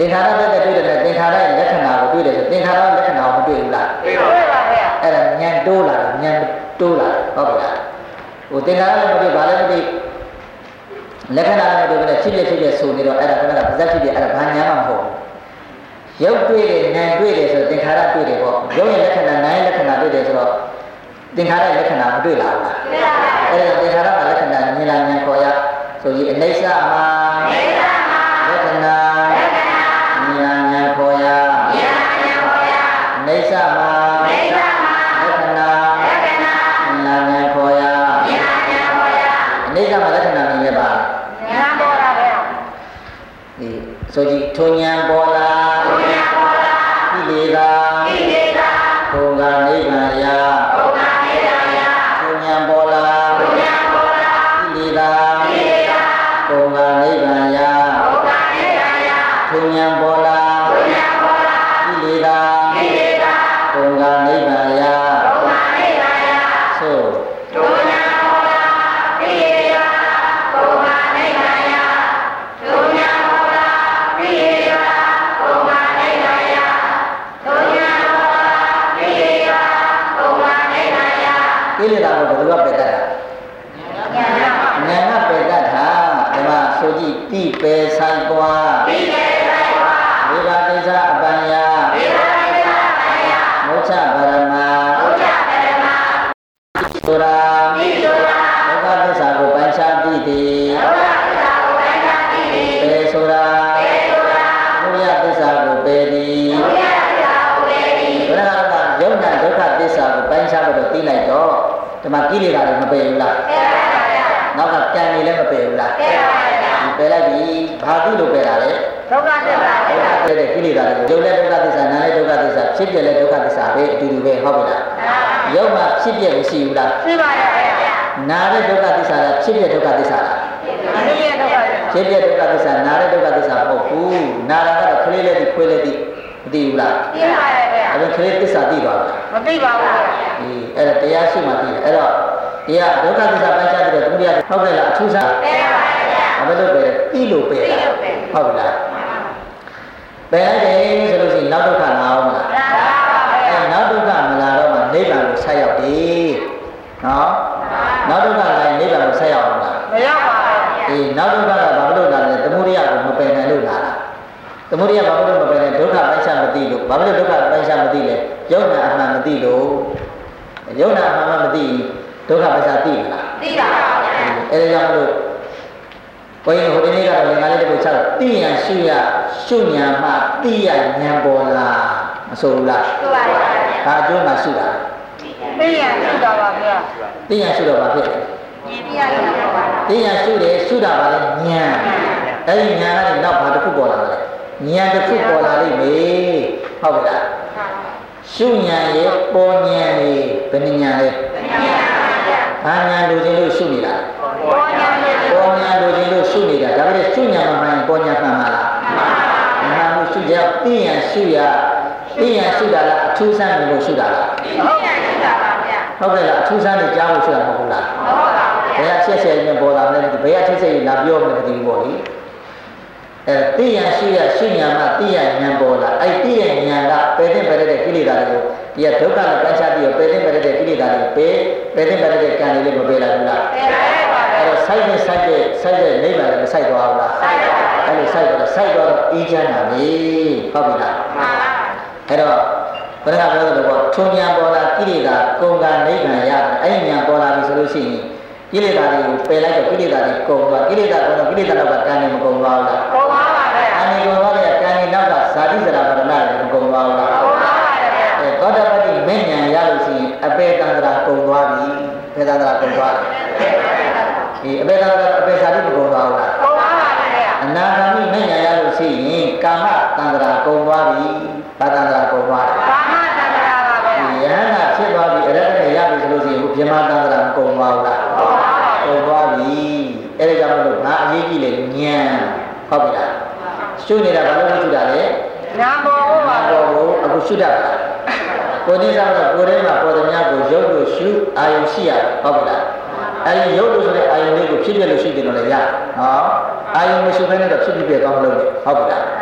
င်္ခါရတက်တဲ့တွေ့တယ်နဲ့သင်္ခါရရဲ့လက္ခဏာကိုတွေ့တယ်ဆိုသင်္ခါရလက္ခဏာကိုမတွေ့ဘူးလားတွေ့ပါဗျာအဲ့ဒါဉာဏ်တိုးလာတယ်ဉာဏ်တိုးလာတယ်ဟုတ်ပြီလားဟိုသင်္ခါရလည်းမတွေ့ဘာလည်းမတွေ့လက္ခဏာလည်းမတွေ့ဘဲနဲ့ဖြစ်ဖြစ်ဖြစ်ဖြစ်ဆိုနေတော့အဲ့ဒါကလည်းပါဇက်ဖြစ်ဖြစ်အဲ့ဒါဘာဉာဏ်မှမဟုတ်ဘူးရုပ်တွေ့တယ်ဉာဏ်တွေ့တယ်ဆိုသင်္ခါရတွေ့တယ်ပေါ့ရုပ်ရဲ့လက္ခဏာနာမ်ရဲ့လက္ခဏာတွေ့တယ်ဆိုတော့သင်္ခါရရဲ့လက္ခဏာမတွေ့လာဘူးလားတွေ့ပါဘူးအဲ့ဒါသင်္ခါရကလက္ခဏာမြင်လာဉာဏ်ခေါ်ရဆိုရင်အနိစ္စမှာအနိစ္စမှာလက္ခဏာလက္ခဏာမြင်လာဉာဏ်ခေါ်ရမြင်လာဉာဏ်ခေါ်ရအနိစ္စမှာအနိစ္စမှာလက္ခဏာလက္ခဏာမြင်လာဉာဏ်ခေါ်ရမြင်လာဉာဏ်ခေါ်ရအနိစ္စမှာလက္ခဏာမြင်ရပါဉာဏ်ပေါ်လာပဲဒီဆိုကြည့်ထုံဉာဏ်ပေါ်လာထုံဉာဏ်ပေါ်လာဣလေသာဣလေသာဘုံကနိဗ္ဗာန်ယဘုံကနိဗ္ဗာန်ယထုံဉာဏ်ပေါ်လာထုံဉာဏ်ပေါ်လာဣလေသာဣလေသာဘုံကနိဗ္ဗာန်ယဘုံကနိဗ္ဗာန်ယထုံဉာဏ်ပေါ်လာထုံဉာဏ်ပေါ်လာဣလေသာဣလေသာဘုံကနိဗ္ဗာန်ယဘုံကနိဗ္ဗာန်ယသို့ထုံဉာဏ်ပေါ်လာဣလေသာဘုံကနိဗ္ဗာန်ယထုံဉာဏ်ပေါ်လာဣလေသာဘုံကနိဗ္ဗာန်ယထုံဉာဏ်ပေါ်လာဣလေသာဘုံကနိဗ္ဗာန်ယဣလေသာကိုဘယ်သူကပယ်တတ်တာဉာဏ်ကပယ်တတ်တာဒီမှာဆိုကြည့်တိပယ်ဆိုင်ပွားတိပယ်ဆိုင်ပွားဝိပါကိစ္စအပញ្ញာဝိပါကိစ္စအပញ្ញာမောချဗရမမောချဗရမသုရာမိသုရာဒုက္ခသစ္စာကိုပိုင်းခြားသိသည်ဒုက္ခသစ္စာကိုပိုင်းခြားသိသည်ပယ်ဆိုတာပယ်ဆိုတာဘုရားသစ္စာကိုပယ်သည်ဘုရားသစ္စာကိုပယ်သည်ဘုရားကယုံနာဒုက္ခသစ္စာကိုပိုင်းခြားပြီးတော့သိလိုက်တော့ဒီမှာကိလေသာတွေမပယ်ဘူးလားပယ်ပါပါဗျာနောက်ကကံတွေလည်းမပယ်ဘူးလားပယ်ပါပါဗျာပယ်လိုက်ပြီဘာသိလို့ပယ်တာလဲဒုက္ခသစ္စာဒုက္ခတဲ့ကိလေသာတွေကိုယုံလည်းဒုက္ခသစ္စာနာလည်းဒုက္ခသစ္စာဖြစ်ပြလည်းဒုက္ခသစ္စာပဲအတူတူပဲဟုတ်ပြီလားယုံမှာဖြစ်ပြမရှိဘူးလားရှိပါရဲ့ဗျာနာတဲ့ဒုက္ခသစ္စာလားဖြစ်ပြဒုက္ခသစ္စာလားဖြစ်ပြဒုက္ခသစ္စာနာတဲ့ဒုက္ခသစ္စာမဟုတ်ဘူးနာတာကတော့ခလေးလေးဒီခွေးလေးဒီမသိဘူးလားသိပါရဲ့ဗျာအဲ့ဒါခလေးသစ္စာသိပါလားမသိပါဘူးဗျာဒီအဲ့ဒါတရားရှိမှသိတယ်အဲ့တော့တရားဒုက္ခသစ္စာပိုင်းခြားပြီးတော့ဒုတိယဟုတ်ကဲ့လားအထူးစားသိပါရဲ့ဗျာဘယ်လိုပဲသိလို့ပဲလားဟုတ်ပြီလားပယ်လိုက်တယ်ဆိုလို့ရှိရင်နောက်ဒုက္ခလာအောင်မလားအဲနောက်ဒုက္ခမလာတော့မှနိဗ္ဗာန်ကိုဆက်ရောက်တယ်နော်နောက်ဒုက္ခလာရင်နိဗ္ဗာန်ကိုဆက်ရောက်အောင်လားမရောက်ပါဘူးအေးနောက်ဒုက္ခကဘာလို့လာလဲသမုဒိယကိုမပယ်နိုင်လို့လာတာသမုဒိယဘာလို့မပယ်နိုင်ဒုက္ခပိုင်းခြားမသိလို့ဘာလို့ဒုက္ခပိုင်းခြားမသိလဲယုံနာအမှန်မသိလို့ယုံနာအမှန်မသိဒုက္ခပိုင်းခြားသိလားသိပါပါဘုရားအဲဒါကြောင့်မလို့ဘုန်းကြီးဟိုဒီနေ့ကတော့ငါလေးတစ်ခုချက်သိရန်ရှုရရှုညာမှသိရဉာဏ်ပေါ်လာမဆိုဘူးလားဆိုပါပါဗျာဒါအကျိုးမှရှုတာသိရန်ရှုတာပါဗျာသိရန်ရှုတော့ဘာဖြစ်လဲဉာဏ်သိရရှုပါသိရန်ရှုတယ်ရှုတာပါလေဉာဏ်အဲဒီဉာဏ်ကနေနောက်ဘာတစ်ခုပေါ်လာလဲဉာဏ်တစ်ခုပေါ်လာလိမ့်မယ်ဟုတ်ပြီလားရှုဉာဏ်ရဲ့ပေါ်ဉာဏ်ရဲ့ဘယ်ဉာဏ်လဲဘာဉာဏ်လိုချင်လို့ရှုနေတာပေါ်ဉာဏ်ပေါ်ဉာဏ်လိုချင်လို့ရှုနေတာဒါပေမဲ့ရှုဉာဏ်မှန်ပေါ်ဉာဏ်မှန်ပါလားမှန်ပါဘူးရှုကြသိရန်ရှုရသိရန်ရှုတာလားအထူးဆန်းလို့ရှုတာလားသိရန်ရှုတာပါဗျာဟုတ်ကဲ့လားအထူးဆန်းနဲ့ကြားလို့ရှုတာမဟုတ်ဘူးလားဟုတ်ပါဘူးဘယ်ကချက်ချက်နဲ့ပေါ်လာမလဲဘယ်ကချက်ချက်လာပြောမလဲမသိဘူးပေါ့လေအဲသိရန်ရှုရရှုဉာဏ်မှသိရဉာဏ်ပေါ်လာအဲ့သိရဉာဏ်ကပယ်တဲ့ပယ်တဲ့ကိလေသာတွေကိုဒီကဒုက္ခနဲ့ပိုင်းခြားပြီးပယ်တဲ့ပယ်တဲ့ကိလေသာတွေပယ်ပယ်တဲ့ပယ်တဲ့ကံတွေလည်းမပယ်လိုက်ဘူးလားပယ်လိုက်ပါဘူးအဲ့တော့စိုက်တဲ့စိုက်တဲ့စိုက်တဲ့နိဗ္ဗာန်လည်းမစိုက်သွားဘူးလားစိုက်ပါဘူးအဲ့လိုစိုက်တော့စိုက်တော့အေးချမ်းတာပဲဟုတ်ပြီလားမှန်ပါအဲ့တော့ဘုရားပြောသလိုပေါ့ထုံဉာဏ်ပေါ်လာကိလေသာကုန်ကနိဗ္ဗာန်ရတယ်အဲ့ဉာဏ်ပေါ်လာပြီဆိုလို့ရှိရင်ကိလေသာတွေကိုပယ်လိုက်တော့ကိလေသာတွေကုန်သွားကိလေသာကုန်တော့ကိလေသာတော့ကံတွေမကုန်သွားဘူးလားကုန်သွားပါပဲအနိကုန်သွားတဲ့ကံတွေနောက်ကဇာတိဇရာမရဏတွေမကုန်သွားဘူးလားကုန်သွားပါတယ်အဲသောတပတိမဲ့ဉာဏ်ရလို့ရှိရင်အပေတန္တရာကုန်သွားပြီအပေတန္တရာကုန်သွားတယ်ဒီအပေတန္တရာအပေဇာတိမကုန်သွားဘူးလားကုန်သွားပါပဲအနာဂါမိမဲ့ဉာဏ်ရလို့ရှိရင်ကာမတန္တရာကုန်သွားပြီဘာတန္တရာကုန်သွားတယ်ကာမတန္တရာပါပဲယဟန္တာဖြစ်သွားပြီအရဟတရပြီဆိုလို့ရှိရင်ဘုဗြဟ္မာတန္တရာမကုန်သွားဘူးလားကုန်သွားပြီအဲ့ဒါကြောင့်မလို့ငါအရေးကြီးလေဉာဏ်ဟုတ်ပြီလားရှုနေတာဘာလို့ရှုတာလဲဉာဏ်ပေါ်ဖို့ပါပေါ်ဖို့အခုရှုတတ်ပါကိုယ်နည်းစားတော့ကိုယ်ထဲမှာပေါ်တဲ့များကိုရုပ်လို့ရှုအာယုရှိရတယ်ဟုတ်ပြီလားအဲ့ဒီရုပ်လို့ဆိုတဲ့အာယုလေးကိုဖြစ်ပြလို့ရှိတယ်လို့လည်းရနော်အာယုမရှိဘဲနဲ့တော့ဖြစ်ဖြစ်ပြကောင်းမလို့ဟုတ်ပြီလား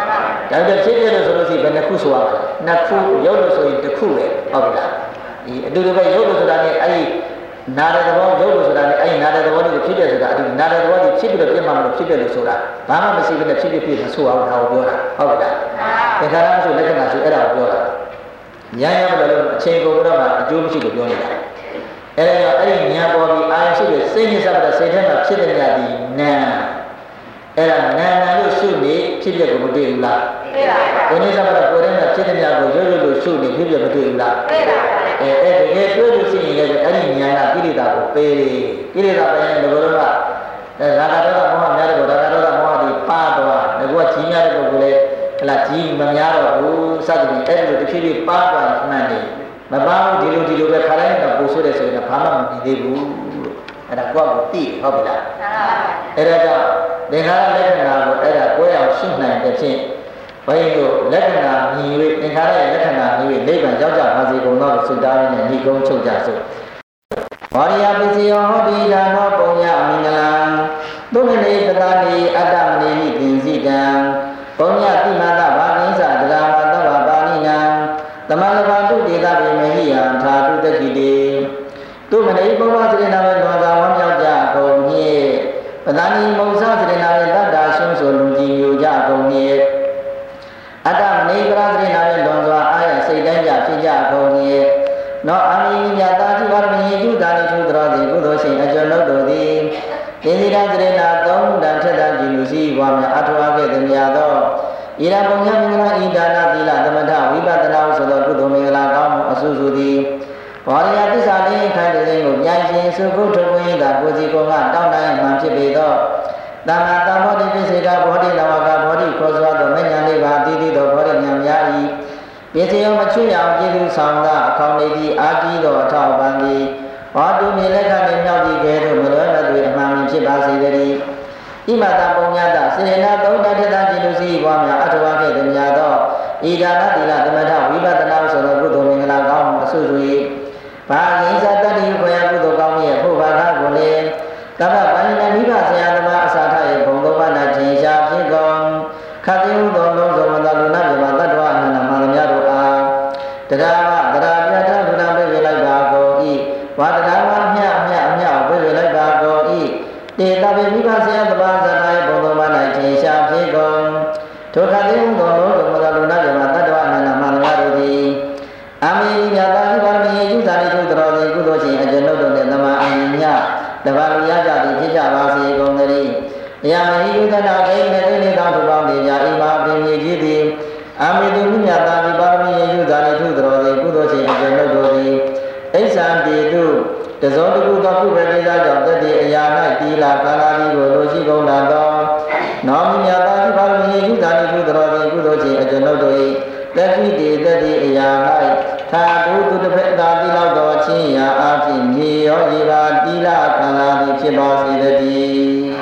ဒါကြောင့်ဖြစ်ပြလို့ဆိုလို့ရှိရင်ဘယ်နှခုဆိုရမှာလဲနှစ်ခုရုပ်လို့ဆိုရင်တစ်ခုပဲဟုတ်ပြီလားဒီအတူတူပဲရုပ်လို့ဆိုတာနဲ့အဲ့ဒီနာတဲ့သဘောရုပ်လို့ဆိုတာနဲ့အဲ့ဒီနာတဲ့သဘောကိုဖြစ်တယ်ဆိုတာအတူနာတဲ့သဘောကိုဖြစ်ပြီးတော့ပြတ်မှမလို့ဖြစ်တယ်လို့ဆိုတာဘာမှမရှိဘဲနဲ့ဖြစ်ဖြစ်ဖြစ်မဆိုအောင်ဒါကိုပြောတာဟုတ်ပြီလားသင်္ခါရဆိုလက္ခဏာဆိုအဲ့ဒါကိုပြောတာဉာဏ်ရမလို့အချိန်ကုန်တော့မှအကျိုးမရှိလို့ပြောနေတာအဲ့ဒါအဲ့ဒီဉာဏ်ပေါ်ပြီးအာရုံရှိတဲ့စိတ်နဲ့စပ်တဲ့စိတ်ထဲမှာဖြစ်တဲ့ဉာဏ်ဒီနာအဲ့ဒါနာနာလို့ရှုနေဖြစ်ပြကိုမတွေ့ဘူးလားတွေ့ပါဘူးဘုန်းကြီးစပ်တဲ့ကိုယ်ထဲမှာဖြစ်တဲ့ဉာဏ်ကိုရုပ်ရုပ်လို့ရှုနေဖြစ်ပြမတွေ့ဘူးလားတွေ့ပါဘူးအဲအဲ့ဒီရဲ့တွေ့လို့ရှိရင်လည်းအဲ့ဒီဉာဏ်ကကိလေသာကိုပေးတယ်ကိလေသာပဲငဘလုံးကအဲရာဂဒေါသမောဟများတဲ့ကိုရာဂဒေါသမောဟဒီပါတော့ငဘကကြီးများတဲ့ပုဂ္ဂိုလ်လေဟလာကြီးမများတော့ဘူးစသဖြင့်အဲ့ဒီလိုတစ်ဖြည်းဖြည်းပါသွားမှန်တယ်မပါဘူးဒီလိုဒီလိုပဲခါတိုင်းကပို့ဆိုးတယ်ဆိုရင်ဘာမှမမြင်သေးဘူးလို့အဲ့ဒါကိုယ့်ကိုသိဟုတ်ပြီလားအဲ့ဒါကြောင့်သင်္ခါရလက္ခဏာကိုအဲ့ဒါကိုယ်အောင်ရှုနိုင်တဲ့ဖြင့်ဘုန်းကြီးတို့လက္ခဏာမြင်၍သင်္ခါရရဲ့လက္ခဏာမြင်၍နိဗ္ဗာန်ရောက်ကြပါစေကုန်သောဆုတောင်းနဲ့ညီကုန်းချုပ်ကြစို့ဘောရိယပစ္စယောဟောတိဒါနောပုံညအမင်္ဂလံသုမနေပတာနိအတ္တမနေနိသင်္စိတံပုံညတိမတဘာကိစ္စဒဂမတဗ္ဗပါဏိနံသမလဘာတုတေသဗေမဟိယံသာတုတကိတေသုမနေပုဗ္ဗစေနာဝေလောကဝံမြောက်ကြကုန်ညေပတာနိမုံစစေနာဝေတတ္တာရှုံးဆိုလူကြည်ညိုကြကုန်ညေအတ္တမနေပရာစေနာဝေလွန်စွာအာရစိတ်တိုင်းကြဖြစ်ကြကုန်ညေနောအမိမြတ်တာတိဝရမယေတုတာနိထုတော်သည်ကုသိုလ်ရှင်အကျွန်ုပ်တို့သည်သေစီရစေနာသုံးတန်ထက်တန်ကြည်လူစီဘွားများအထောက်အခဲ့သည်များသောဣရပုံညမင်္ဂလာဣဒါနသီလသမထဝိပဿနာဆိုသောကုသိုလ်မင်္ဂလာကောင်းမှုအစုစုသည်ဘောရိယသစ္စာလေးခန္ဓာစဉ်ကိုပြန်ရှင်စုခုထုတ်ဝင်သာကိုစီကောကတောင်းတမှန်ဖြစ်ပေသောတမ္မာတဘောတိပိစေကဘောတိနဝကဘောတိခေါ်စွာသောမဉ္ဇဉ်လေးပါအတိတိသောဘောရိဉာဏ်များ၏ပိစေယောမချွတ်ရအောင်ပြည်သူဆောင်သာအခေါင်လေးသည်အာကြီးသောအထောက်ပံ့သည်ဟောတုမြေလက်ခံနှင့်မြောက်ကြည့်ကဲသို့မလွဲမသွေအမှန်ဖြစ်ပါစေတည်းဣမတပုံညတစေရနာသုံးတတ္တတကြည်လူစီဘွားများအထောက်အခဲ့သည်များသောဣဒါနသီလသမထဝိပဿနာဆိုသောကုသိုလ်မင်္ဂလာကောင်းမှုအစုစု၏ဘာဂိသတ္တိဘုရားကုသိုလ်ကောင်းရဲ့ဖို့ဘာကကိုလည်းတပ္ပပဏိနမိဘဆရာသမားအစာထရဲ့ဘုံသုံးပါးနာခြင်းရှားဖြစ်ကုန်ခတ်သိဟုသောလုံးစုံသောလူနာပြမတတ္တဝအနန္တမန္တများတို့အားတရားမတရားပြတ်ထလူနာပြည့်လိုက်ပါကုန်၏ဝါတရားမမြတ်မြတ်အမြတ်ပြည့်လိုက်ပါကုန်၏တေတပိမိဘဆရာသမားဇာတာရဲ့ဘုံသုံးပါးနာခြင်းရှားဖြစ်ကုန်ထိုခတ်သိဟုသောလုံးစုံသောလူနာပြမတတ္တဝအနန္တမန္တများတို့သည်အမိမြတ်သာဒီပါရမီယူဇာတိထုတော်သည်ကုသိုလ်ရှင်အကျွန်ုပ်တို့နှင့်သမာအမိညတပါလူရကြသည်ဖြစ်ကြပါစေကုန်သတည်းတရားမဟိယုဒနာကိနေတိနေတောင်းထူပေါင်းနေကြအိမာပင်မြေကြီးသည်အမိတုမြတ်သာဒီပါရမီယူဇာတိထုတော်သည်ကုသိုလ်ရှင်အကျွန်ုပ်တို့သည်အိသံတေတုတဇောတကုသောကုပ္ပတိသာကြောင့်တတိအရာ၌တီလာကာလာဒီကိုလိုရှိကုန်လာသောနောမြတ်သာဒီပါရမီယူဇာတိထုတော်သည်ကုသိုလ်ရှင်အကျွန်ုပ်တို့၏တတိတေတတိအရာ၌သာတုသူတစ်ဖက်သာတိလောက်သောချင်းရာအဖြစ်မြေရောရေပါတိလာကာလာသည်ဖြစ်ပါစေတည်း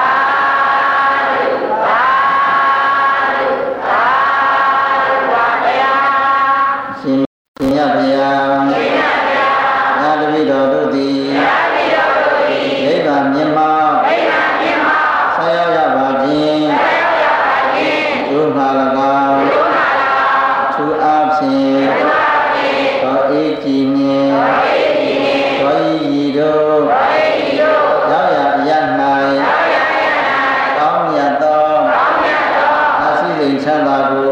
ရှင်ရှင်ရဗျာသာတပိတော်တို့သည်နိဗ္ဗာန်မြတ်မောဆက်ရောက်ရပါခြင်းဒုမာလကောင်သူအဖြစ်သောအေးကြည်မြင်သောဤဤတို့ရောက်ရရ၌ကောင်းမြတ်သောအစီစိန်ချမ်းသာကို